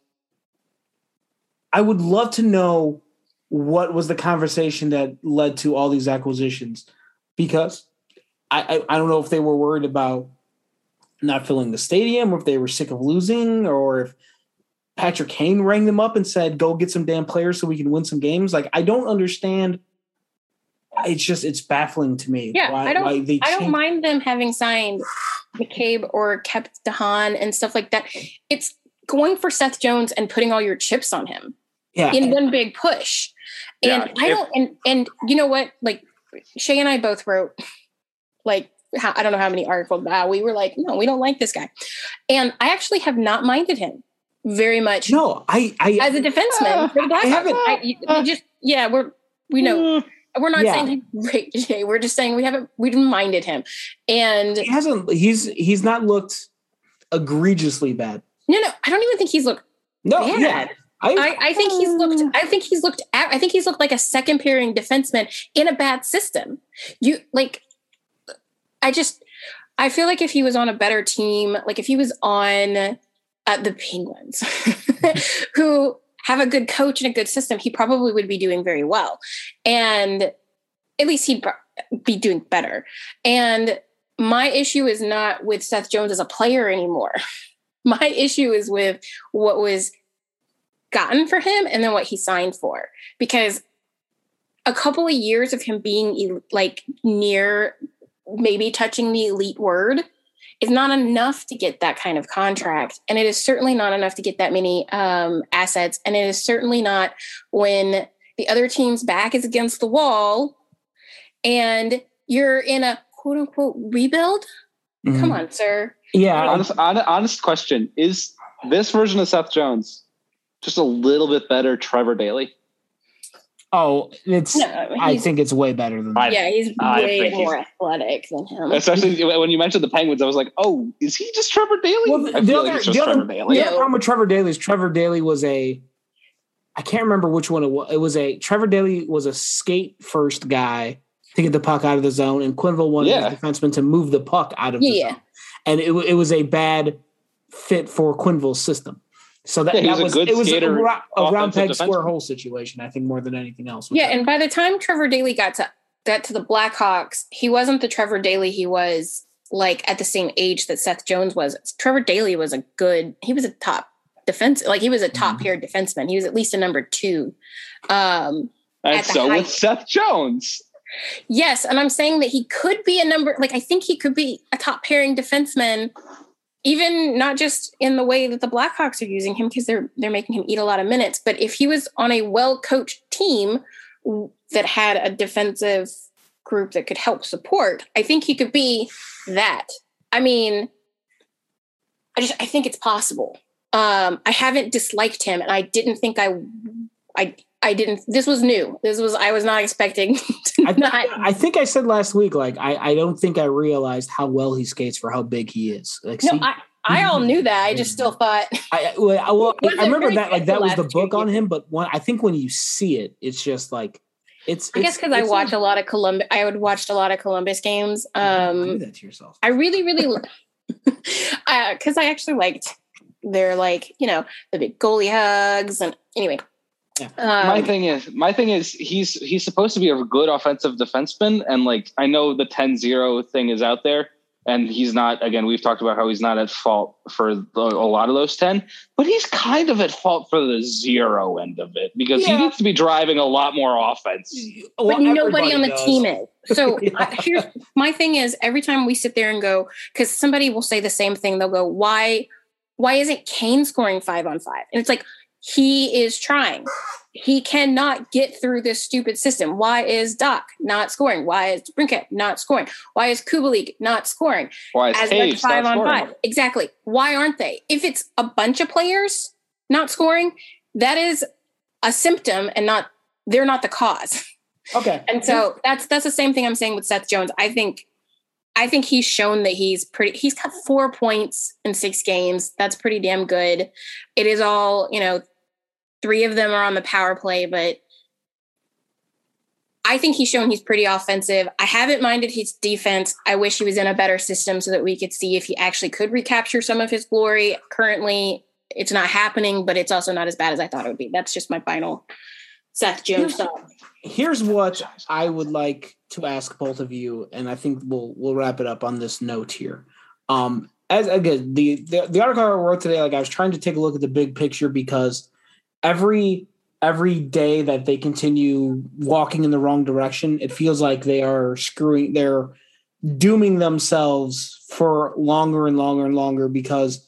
I would love to know what was the conversation that led to all these acquisitions, because I don't know if they were worried about not filling the stadium, or if they were sick of losing, or if Patrick Kane rang them up and said, go get some damn players so we can win some games. Like, I don't understand. It's baffling to me. Yeah. I don't mind them having signed McCabe or kept DeHaan and stuff like that. It's going for Seth Jones and putting all your chips on him in one big push. And and you know what? Like Shay and I both wrote I don't know how many articles, but we were like, no, we don't like this guy. And I actually have not minded him very much. No, I as a defenseman for the Blackhawks. We know. We're not saying he's great, Jay. We're just saying we haven't minded him. And he's not looked egregiously bad. No, I don't even think he's looked bad. Yeah. I think he's looked like a second pairing defenseman in a bad system. I feel like if he was on a better team, like if he was on the Penguins, who have a good coach and a good system, he probably would be doing very well. And at least he'd be doing better. And my issue is not with Seth Jones as a player anymore. My issue is with what was gotten for him and then what he signed for. Because a couple of years of him being near maybe touching the elite word is not enough to get that kind of contract. And it is certainly not enough to get that many assets. And it is certainly not when the other team's back is against the wall and you're in a quote unquote rebuild. Mm-hmm. Come on, sir. Yeah. Honest question. Is this version of Seth Jones just a little bit better Trevor Daley? Oh, I think it's way better than that. Yeah, he's way more athletic than him. Especially when you mentioned the Penguins, I was like, oh, is he just Trevor Daley? Well, the other problem with Trevor Daley is Trevor Daley was I can't remember which one it was. Trevor Daley was a skate first guy to get the puck out of the zone, and Quenneville wanted his defenseman to move the puck out of the zone. And it was a bad fit for Quenneville's system. So it was a round peg square hole situation, I think, more than anything else. Yeah, and by the time Trevor Daley got to the Blackhawks, he wasn't the Trevor Daley he was at the same age that Seth Jones was. Trevor Daley was a top defense, he was a top paired defenseman. He was at least a number 2. And so with Seth Jones. Yes, and I'm saying that he could be a number, I think he could be a top pairing defenseman. Even not just in the way that the Blackhawks are using him, because they're making him eat a lot of minutes, but if he was on a well-coached team that had a defensive group that could help support. I think he could be that. I mean, I think it's possible. I haven't disliked him, and I didn't think I didn't. This was new. I was not expecting. I think I said last week, like, I don't think I realized how well he skates for how big he is. Like, no, I all knew that. I just still thought. I remember that, like, that was the book on him, but I think when you see it, it's just like, I guess because I watch a lot of Columbus. I would watch a lot of Columbus games. Do that to yourself. I really, because I actually liked their, like, you know, the big goalie hugs, and anyway. Yeah. My thing is he's supposed to be a good offensive defenseman, and, like, I know the 10-0 thing is out there, and he's not. Again, we've talked about how he's not at fault for a lot of those 10, but he's kind of at fault for the 0 end of it, because he needs to be driving a lot more offense. But nobody on the team is. So here's my thing is, every time we sit there and go, because somebody will say the same thing, they'll go, why isn't Kane scoring 5-on-5? And it's like, he is trying. He cannot get through this stupid system. Why is Doc not scoring? Why is Brinkett not scoring? Why is Kubalik not scoring? Why is Taves not scoring? Exactly. Why aren't they? If it's a bunch of players not scoring, that is a symptom, and they're not the cause. Okay. And so that's the same thing I'm saying with Seth Jones. I think he's shown that he's got 4 points in 6 games. That's pretty damn good. It is all, you know, 3 of them are on the power play, but I think he's shown he's pretty offensive. I haven't minded his defense. I wish he was in a better system so that we could see if he actually could recapture some of his glory. Currently, it's not happening, but it's also not as bad as I thought it would be. That's just my final Seth Jones thought. Here's what I would like to ask both of you, and I think we'll wrap it up on this note here. As again, the article I wrote today, like, I was trying to take a look at the big picture, because every day that they continue walking in the wrong direction, it feels like they're dooming themselves for longer and longer and longer, because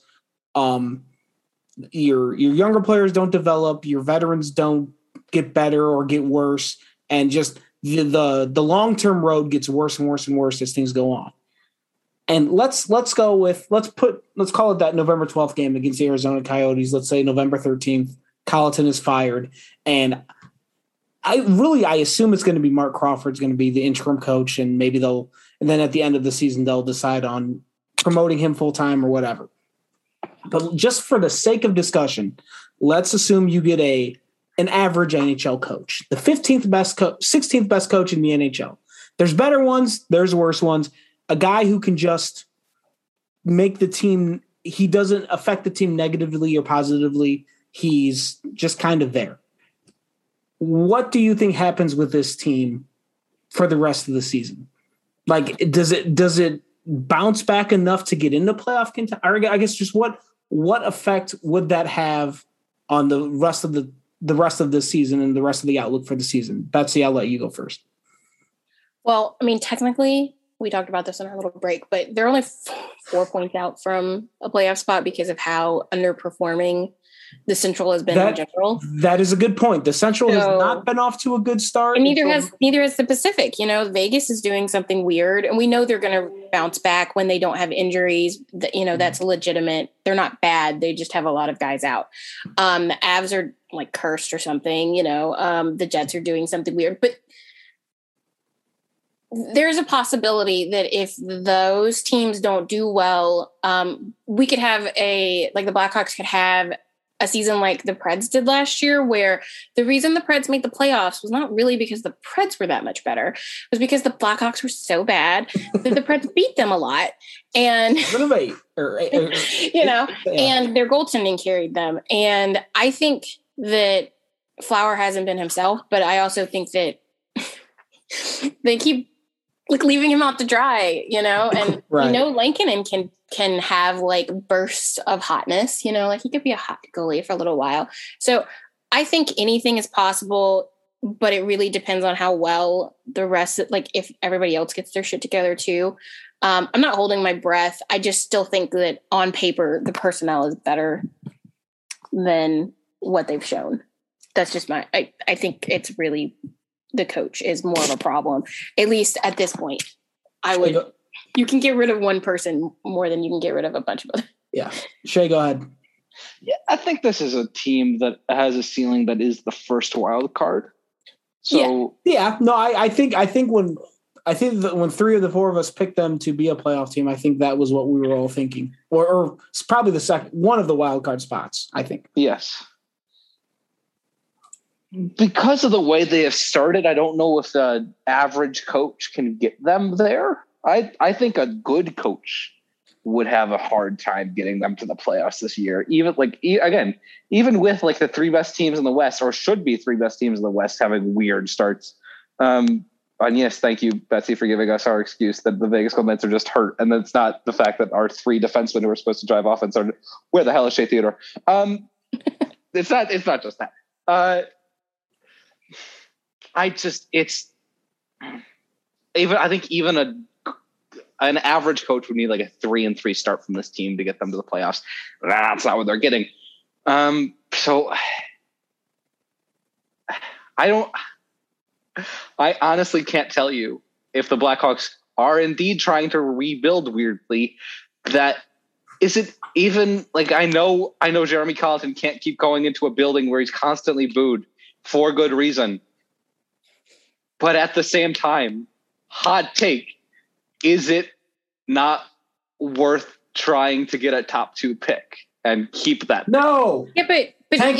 your younger players don't develop, your veterans don't get better or get worse, and just the long-term road gets worse and worse and worse as things go on. And let's call it that November 12th game against the Arizona Coyotes. Let's say November 13th, Colleton is fired, and I assume it's going to be Mark Crawford's going to be the interim coach, and maybe and then at the end of the season they'll decide on promoting him full-time or whatever. But just for the sake of discussion, let's assume you get an average NHL coach, the 16th best coach in the NHL. There's better ones, there's worse ones. A guy who can just make the team, he doesn't affect the team negatively or positively. He's just kind of there. What do you think happens with this team for the rest of the season? Like, does it bounce back enough to get into playoff contention? I guess just what effect would that have on the rest of the season and the rest of the outlook for the season? Betsy, I'll let you go first. Well, I mean, technically, we talked about this in our little break, but they're only 4 points out from a playoff spot because of how underperforming the Central has been in general. That is a good point. The Central has not been off to a good start. And neither has the Pacific. You know, Vegas is doing something weird, and we know they're going to bounce back when they don't have injuries. You know, that's legitimate. They're not bad. They just have a lot of guys out. The Avs are like cursed or something, you know, the Jets are doing something weird, but there's a possibility that if those teams don't do well, we could have the Blackhawks could have a season like the Preds did last year, where the reason the Preds made the playoffs was not really because the Preds were that much better. It was because the Blackhawks were so bad that the Preds beat them a lot. And, and their goaltending carried them. And I think that Flower hasn't been himself, but I also think that they keep leaving him out to dry, you know, and right. You know, Lankinen can have like bursts of hotness, you know, like he could be a hot goalie for a little while. So I think anything is possible, but it really depends on how well the rest, like if everybody else gets their shit together too. I'm not holding my breath. I just still think that on paper, the personnel is better than what they've shown. That's just I think it's really the coach is more of a problem, at least at this point. You can get rid of one person more than you can get rid of a bunch of others. Yeah. Shay, go ahead. Yeah, I think this is a team that has a ceiling that is the first wild card. So no, I think when three of the four of us picked them to be a playoff team, I think that was what we were all thinking, or it's probably one of the wild card spots. I think. Yes. Because of the way they have started, I don't know if the average coach can get them there. I think a good coach would have a hard time getting them to the playoffs this year. Even with like the three best teams in the West, or should be three best teams in the West, having weird starts. And yes, thank you, Betsy, for giving us our excuse that the Vegas Golden Knights are just hurt, and it's not the fact that our three defensemen who are supposed to drive offense are. Where the hell is Shea Theodore? It's not just that. I think even an average coach would need like a 3-3 start from this team to get them to the playoffs. That's not what they're getting. So I honestly can't tell you if the Blackhawks are indeed trying to rebuild weirdly. That is it even like, I know Jeremy Colleton can't keep going into a building where he's constantly booed for good reason. But at the same time, hot take, is it not worth trying to get a top 2 pick and keep that? No. Yeah, here's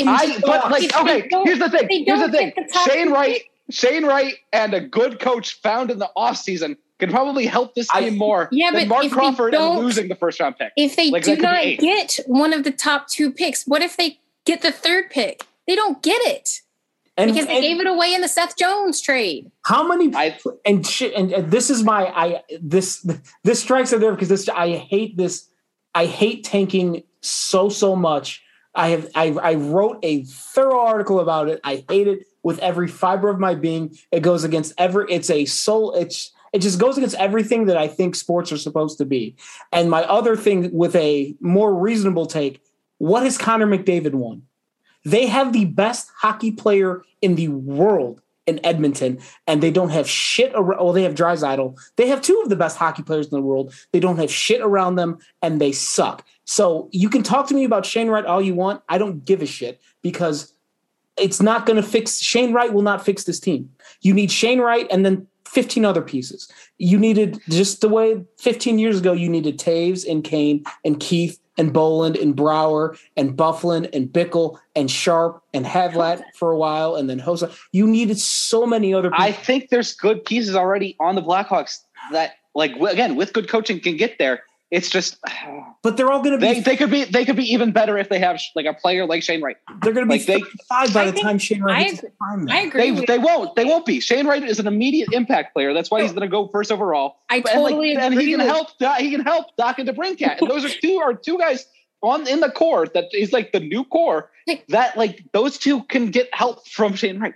the thing. Shane Wright and a good coach found in the offseason can probably help this team more than Mark Crawford and losing the first round pick. If they do not get one of the top 2 picks, what if they get the 3rd pick? They don't get it. Because they gave it away in the Seth Jones trade. How many? This is this strikes at there because I hate this. I hate tanking so much. I wrote a thorough article about it. I hate it with every fiber of my being. It goes against it just goes against everything that I think sports are supposed to be. And my other thing with a more reasonable take: what has Connor McDavid won? They have the best hockey player in the world in Edmonton, and they don't have shit around. Well, they have Draisaitl. They have 2 of the best hockey players in the world. They don't have shit around them, and they suck. So you can talk to me about Shane Wright all you want. I don't give a shit because it's not going to fix. Shane Wright will not fix this team. You need Shane Wright and then 15 other pieces. You needed, just the way 15 years ago, you needed Taves and Kane and Keith and Boland and Brouwer and Bufflin and Bickle and Sharp and Havlat for a while, and then Hossa. You needed so many other people. I think there's good pieces already on the Blackhawks that, like, again, with good coaching can get there. It's just, but they're all going to be. They could be even better if they have like a player like Shane Wright. They're going to be 5 by the time Shane Wright hits the prime. I agree. They won't be. Shane Wright is an immediate impact player. That's why he's going to go first overall. I totally agree. And he can help. He can help Doc and DeBrincat. And those are two guys in the core that is like the new core. That like those 2 can get help from Shane Wright.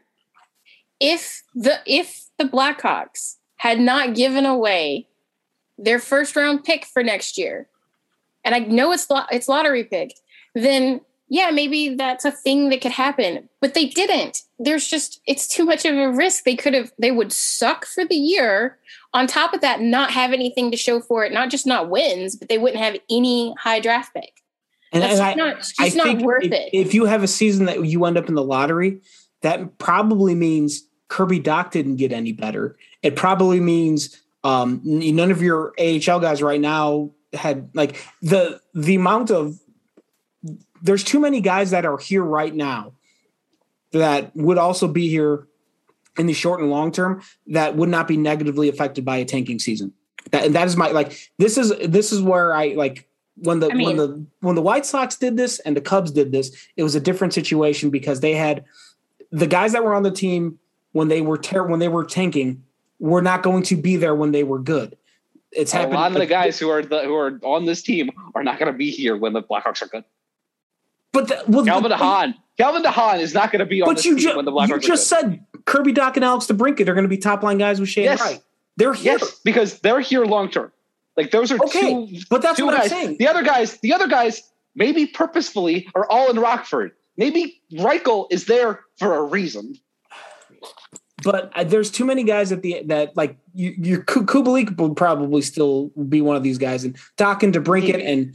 If the Blackhawks had not given away their 1st round pick for next year, and I know it's lottery picked, then yeah, maybe that's a thing that could happen, but they didn't. It's too much of a risk. They would suck for the year. On top of that, not have anything to show for it, not wins, but they wouldn't have any high draft pick. And it's not worth it. If you have a season that you end up in the lottery, that probably means Kirby Dach didn't get any better. It probably means none of your AHL guys right now had like the amount of. There's too many guys that are here right now that would also be here in the short and long term that would not be negatively affected by a tanking season. That is my this is where I like when the White Sox did this and the Cubs did this, it was a different situation because they had the guys that were on the team when they were tanking were not going to be there when they were good. It's happened. A lot of the guys who are on this team are not going to be here when the Blackhawks are good. But Calvin DeHaan is not going to be on this team when the Blackhawks are good. You just said Kirby Dach and Alex DeBrincat are going to be top line guys with Shane Wright. They're here. Yes, because they're here long term. Like those are two. But that's what guys. I'm saying. The other guys, maybe purposefully, are all in Rockford. Maybe Reichel is there for a reason. But there's too many guys Kubalik would probably still be one of these guys, and Doc and DeBrincat, and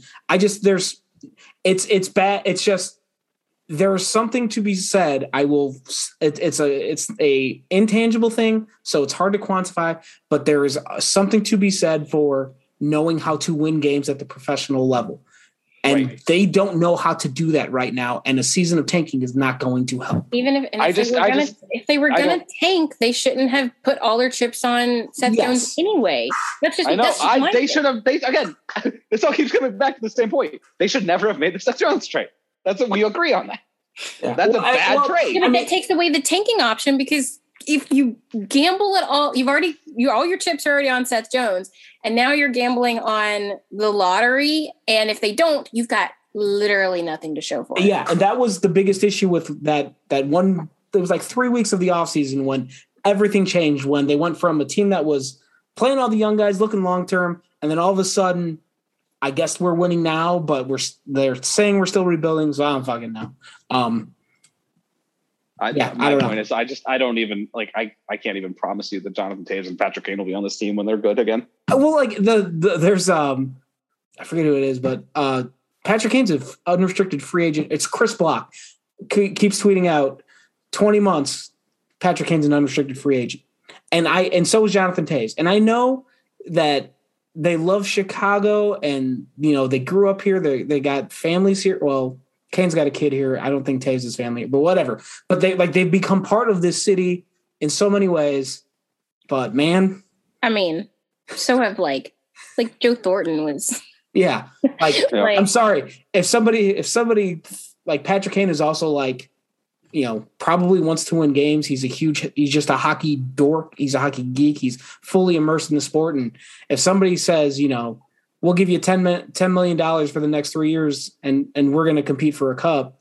it's bad. It's just there's something to be said. It's a intangible thing, so it's hard to quantify. But there is something to be said for knowing how to win games at the professional level. And they don't know how to do that right now, and a season of tanking is not going to help. Even if they were gonna tank, they shouldn't have put all their chips on Seth Jones anyway. That's just they should have. Again, this all keeps coming back to the same point. They should never have made the Seth Jones trade. That's what we agree on that. Yeah. That's a bad trade. Yeah, but that takes away the tanking option, because if you gamble at all, all your chips are already on Seth Jones, and now you're gambling on the lottery. And if they don't, you've got literally nothing to show for it. Yeah. And that was the biggest issue with that one. It was like 3 weeks of the offseason when everything changed, when they went from a team that was playing all the young guys, looking long-term. And then all of a sudden, I guess we're winning now, but they're saying we're still rebuilding. So I don't fucking know. My point is, I don't even I can't even promise you that Jonathan Toews and Patrick Kane will be on this team when they're good again. Well, like there's I forget who it is, but Patrick Kane's an unrestricted free agent. It's Chris Block keeps tweeting out 20 months. Patrick Kane's an unrestricted free agent, and so is Jonathan Toews. And I know that they love Chicago, and they grew up here. They got families here. Well, Kane's got a kid here. I don't think Toews is family, but whatever. But they've become part of this city in so many ways. But man, I mean, so have like Joe Thornton was. Yeah, I'm sorry if somebody like Patrick Kane is also probably wants to win games. He's just a hockey dork. He's a hockey geek. He's fully immersed in the sport. And if somebody says, we'll give you $10 million for the next 3 years, and we're going to compete for a cup,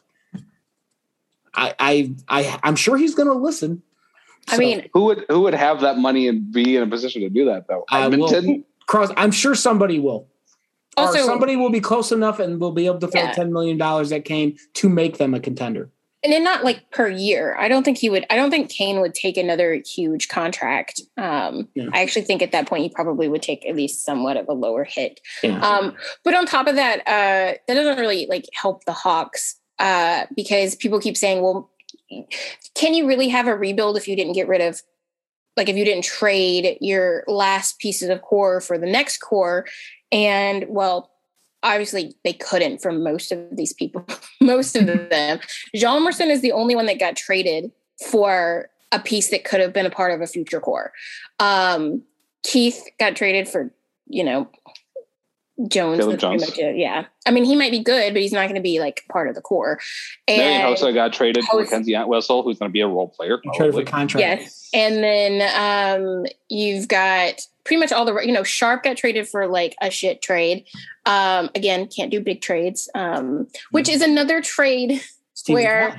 I'm sure he's going to listen. I mean, who would have that money and be in a position to do that though? Edmonton? I'm sure somebody will. Also, or somebody will be close enough and will be able to throw $10 million at Kane to make them a contender. And then not per year. I don't think Kane would take another huge contract. I actually think at that point he probably would take at least somewhat of a lower hit. Yeah. But on top of that, that doesn't really help the Hawks because people keep saying, well, can you really have a rebuild if you didn't get rid of, if you didn't trade your last pieces of core for the next core? And well, obviously they couldn't for most of these people, most of them. Hjalmarsson is the only one that got traded for a piece that could have been a part of a future core. Keith got traded for, Jones. Yeah. I mean, he might be good, but he's not going to be part of the core. And Hossa got traded for Mackenzie Atwessel, who's going to be a role player. Traded for contract. Yes. And then you've got pretty much all the, Sharp got traded for a shit trade. Again, can't do big trades, which is another trade where,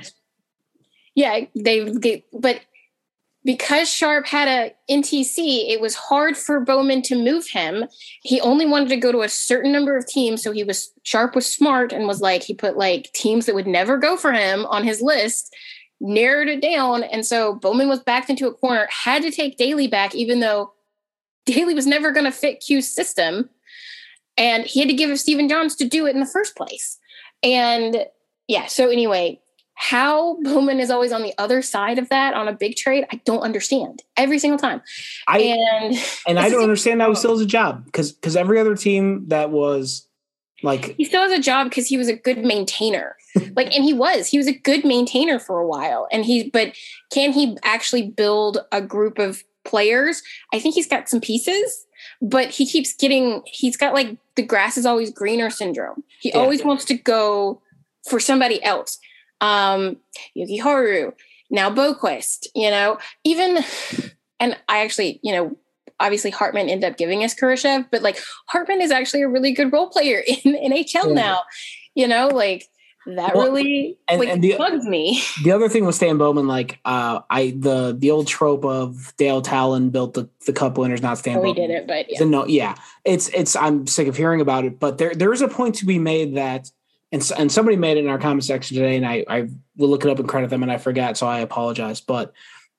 but because Sharp had a NTC, it was hard for Bowman to move him. He only wanted to go to a certain number of teams. So Sharp was smart and was he put teams that would never go for him on his list, narrowed it down. And so Bowman was backed into a corner, had to take Daly back, even though Daly was never going to fit Q's system. And he had to give Stephen Johns to do it in the first place. And so anyway, how Bowman is always on the other side of that on a big trade, I don't understand every single time. I don't understand how he still has a job because every other team that was he still has a job because he was a good maintainer. And he was a good maintainer for a while. But can he actually build a group of players? I think he's got some pieces, but he's got the grass is always greener syndrome. He always wants to go for somebody else. Yuki Haru, now Boquist, even, and I actually, obviously Hartman ended up giving us Kurashev, but Hartman is actually a really good role player in NHL now, that really bugs me. The other thing with Stan Bowman, the old trope of Dale Talon built the cup winners, not Stan Bowman. We did it, but it's I'm sick of hearing about it, but there is a point to be made that, and somebody made it in our comment section today, and I will look it up and credit them, and I forgot, so I apologize. But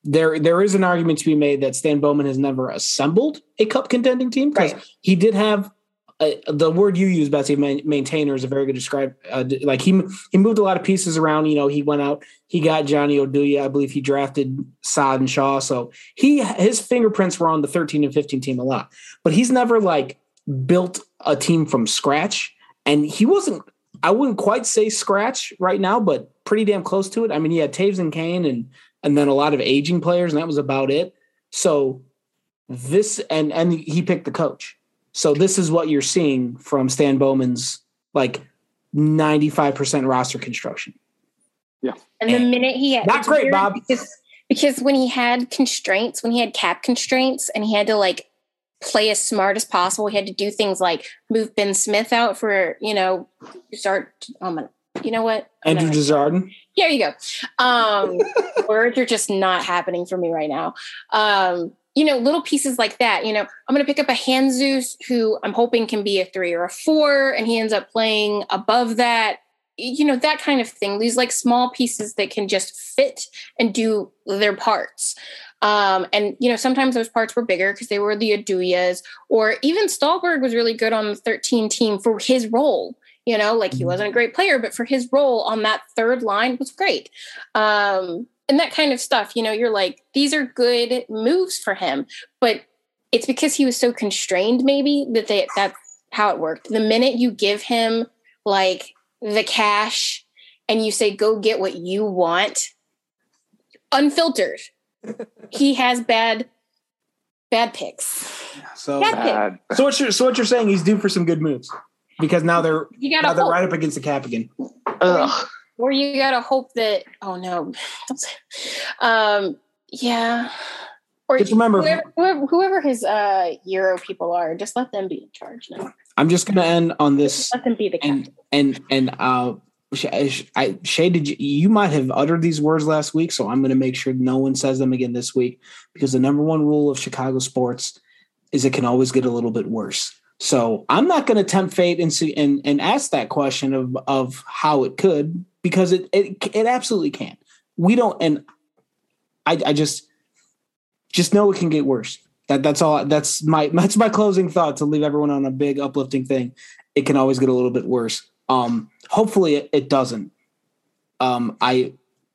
there is an argument to be made that Stan Bowman has never assembled a cup contending team, because he did have the word you use, Betsy, maintainer, is a very good describe. Like he moved a lot of pieces around. He went out, he got Johnny Oduya. I believe he drafted Saad and Shaw. So his fingerprints were on the 13 and 15 team a lot, but he's never like built a team from scratch. And he wasn't, I wouldn't quite say scratch right now, but pretty damn close to it. I mean, he had Taves and Kane and then a lot of aging players, and that was about it. So this, and he picked the coach. So this is what you're seeing from Stan Bowman's like 95% roster construction. Yeah. And the minute he had, not great, Bob. Because when he had constraints, when he had cap constraints and he had to like play as smart as possible, he had to do things like move Ben Smith out for, start, you know what? Andrew Desjardins. Here you go. Words are just not happening for me right now. Little pieces like that. I'm going to pick up a Hanzus who I'm hoping can be a 3 or a 4, and he ends up playing above that. That kind of thing. These like small pieces that can just fit and do their parts. And sometimes those parts were bigger because they were the Aduyas, or even Stallberg was really good on the 13 team for his role. He wasn't a great player, but for his role on that third line was great. And that kind of stuff, you're like, these are good moves for him, but it's because he was so constrained maybe that's how it worked. The minute you give him like the cash and you say, go get what you want, unfiltered, he has bad picks. So what you're saying, he's due for some good moves, because now they're right up against the cap again. Ugh. Or you gotta hope that, oh no, yeah. Or just remember, whoever his Euro people are, just let them be in charge now. I'm just gonna end on this. Let them be the captain. And Shay, you might have uttered these words last week, so I'm gonna make sure no one says them again this week, because the number one rule of Chicago sports is it can always get a little bit worse. So I'm not going to tempt fate and ask that question of how it could, because it absolutely can. We don't, and I just know it can get worse. That's all. That's my closing thought, to leave everyone on a big uplifting thing. It can always get a little bit worse. Hopefully it doesn't. Yeah.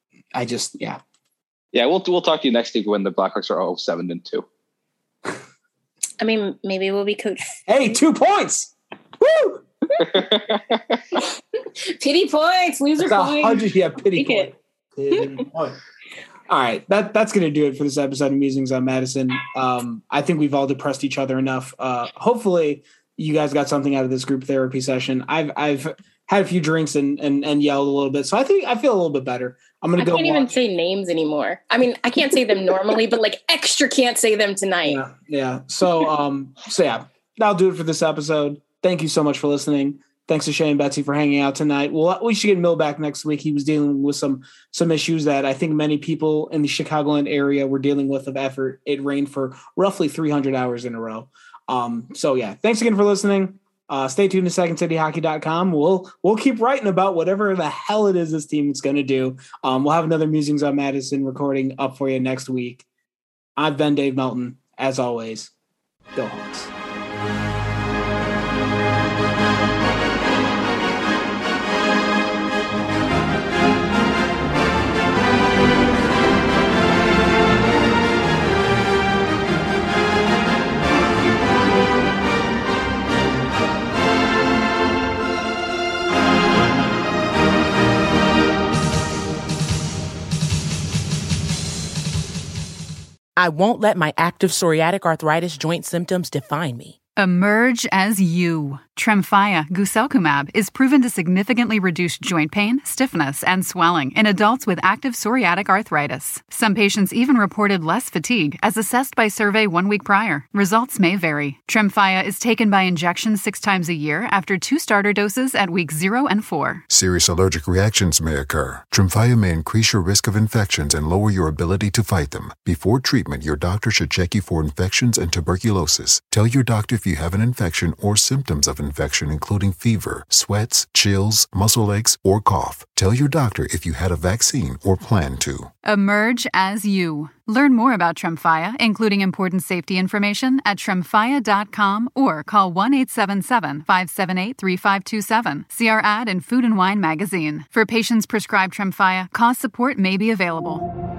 We'll talk to you next week when the Blackhawks are 7-2. I mean, maybe we'll be coached. Hey, 2 points. Woo! Pity points, loser points. Yeah, pity point. All right, that's going to do it for this episode of Musings on Madison. I think we've all depressed each other enough. Hopefully, you guys got something out of this group therapy session. I've had a few drinks and yelled a little bit, so I feel a little bit better. I'm gonna go. I can't even say names anymore. I mean, I can't say them normally, but like extra can't say them tonight. Yeah. So yeah, that'll do it for this episode. Thank you so much for listening. Thanks to Shay and Betsy for hanging out tonight. Well, we should get Mill back next week. He was dealing with some issues that I think many people in the Chicagoland area were dealing with of effort. It rained for roughly 300 hours in a row. So yeah, thanks again for listening. Stay tuned to SecondCityHockey.com. We'll keep writing about whatever the hell it is this team is going to do. We'll have another Musings on Madison recording up for you next week. I've been Dave Melton. As always, go Hawks. I won't let my active psoriatic arthritis joint symptoms define me. Emerge as you. Tremfya guselkumab is proven to significantly reduce joint pain, stiffness, and swelling in adults with active psoriatic arthritis. Some patients even reported less fatigue as assessed by survey 1 week prior. Results may vary. Tremfya is taken by injection 6 times a year after 2 starter doses at weeks 0 and 4. Serious allergic reactions may occur. Tremfya may increase your risk of infections and lower your ability to fight them. Before treatment, your doctor should check you for infections and tuberculosis. Tell your doctor if you have an infection or symptoms of infection infection, including fever, sweats, chills, muscle aches, or cough. Tell your doctor if you had a vaccine or plan to. Emerge as you. Learn more about Tremfya, including important safety information, at tremfya.com or call 1-877-578-3527. See our ad in Food and Wine magazine. For patients prescribed Tremfya, cost support may be available.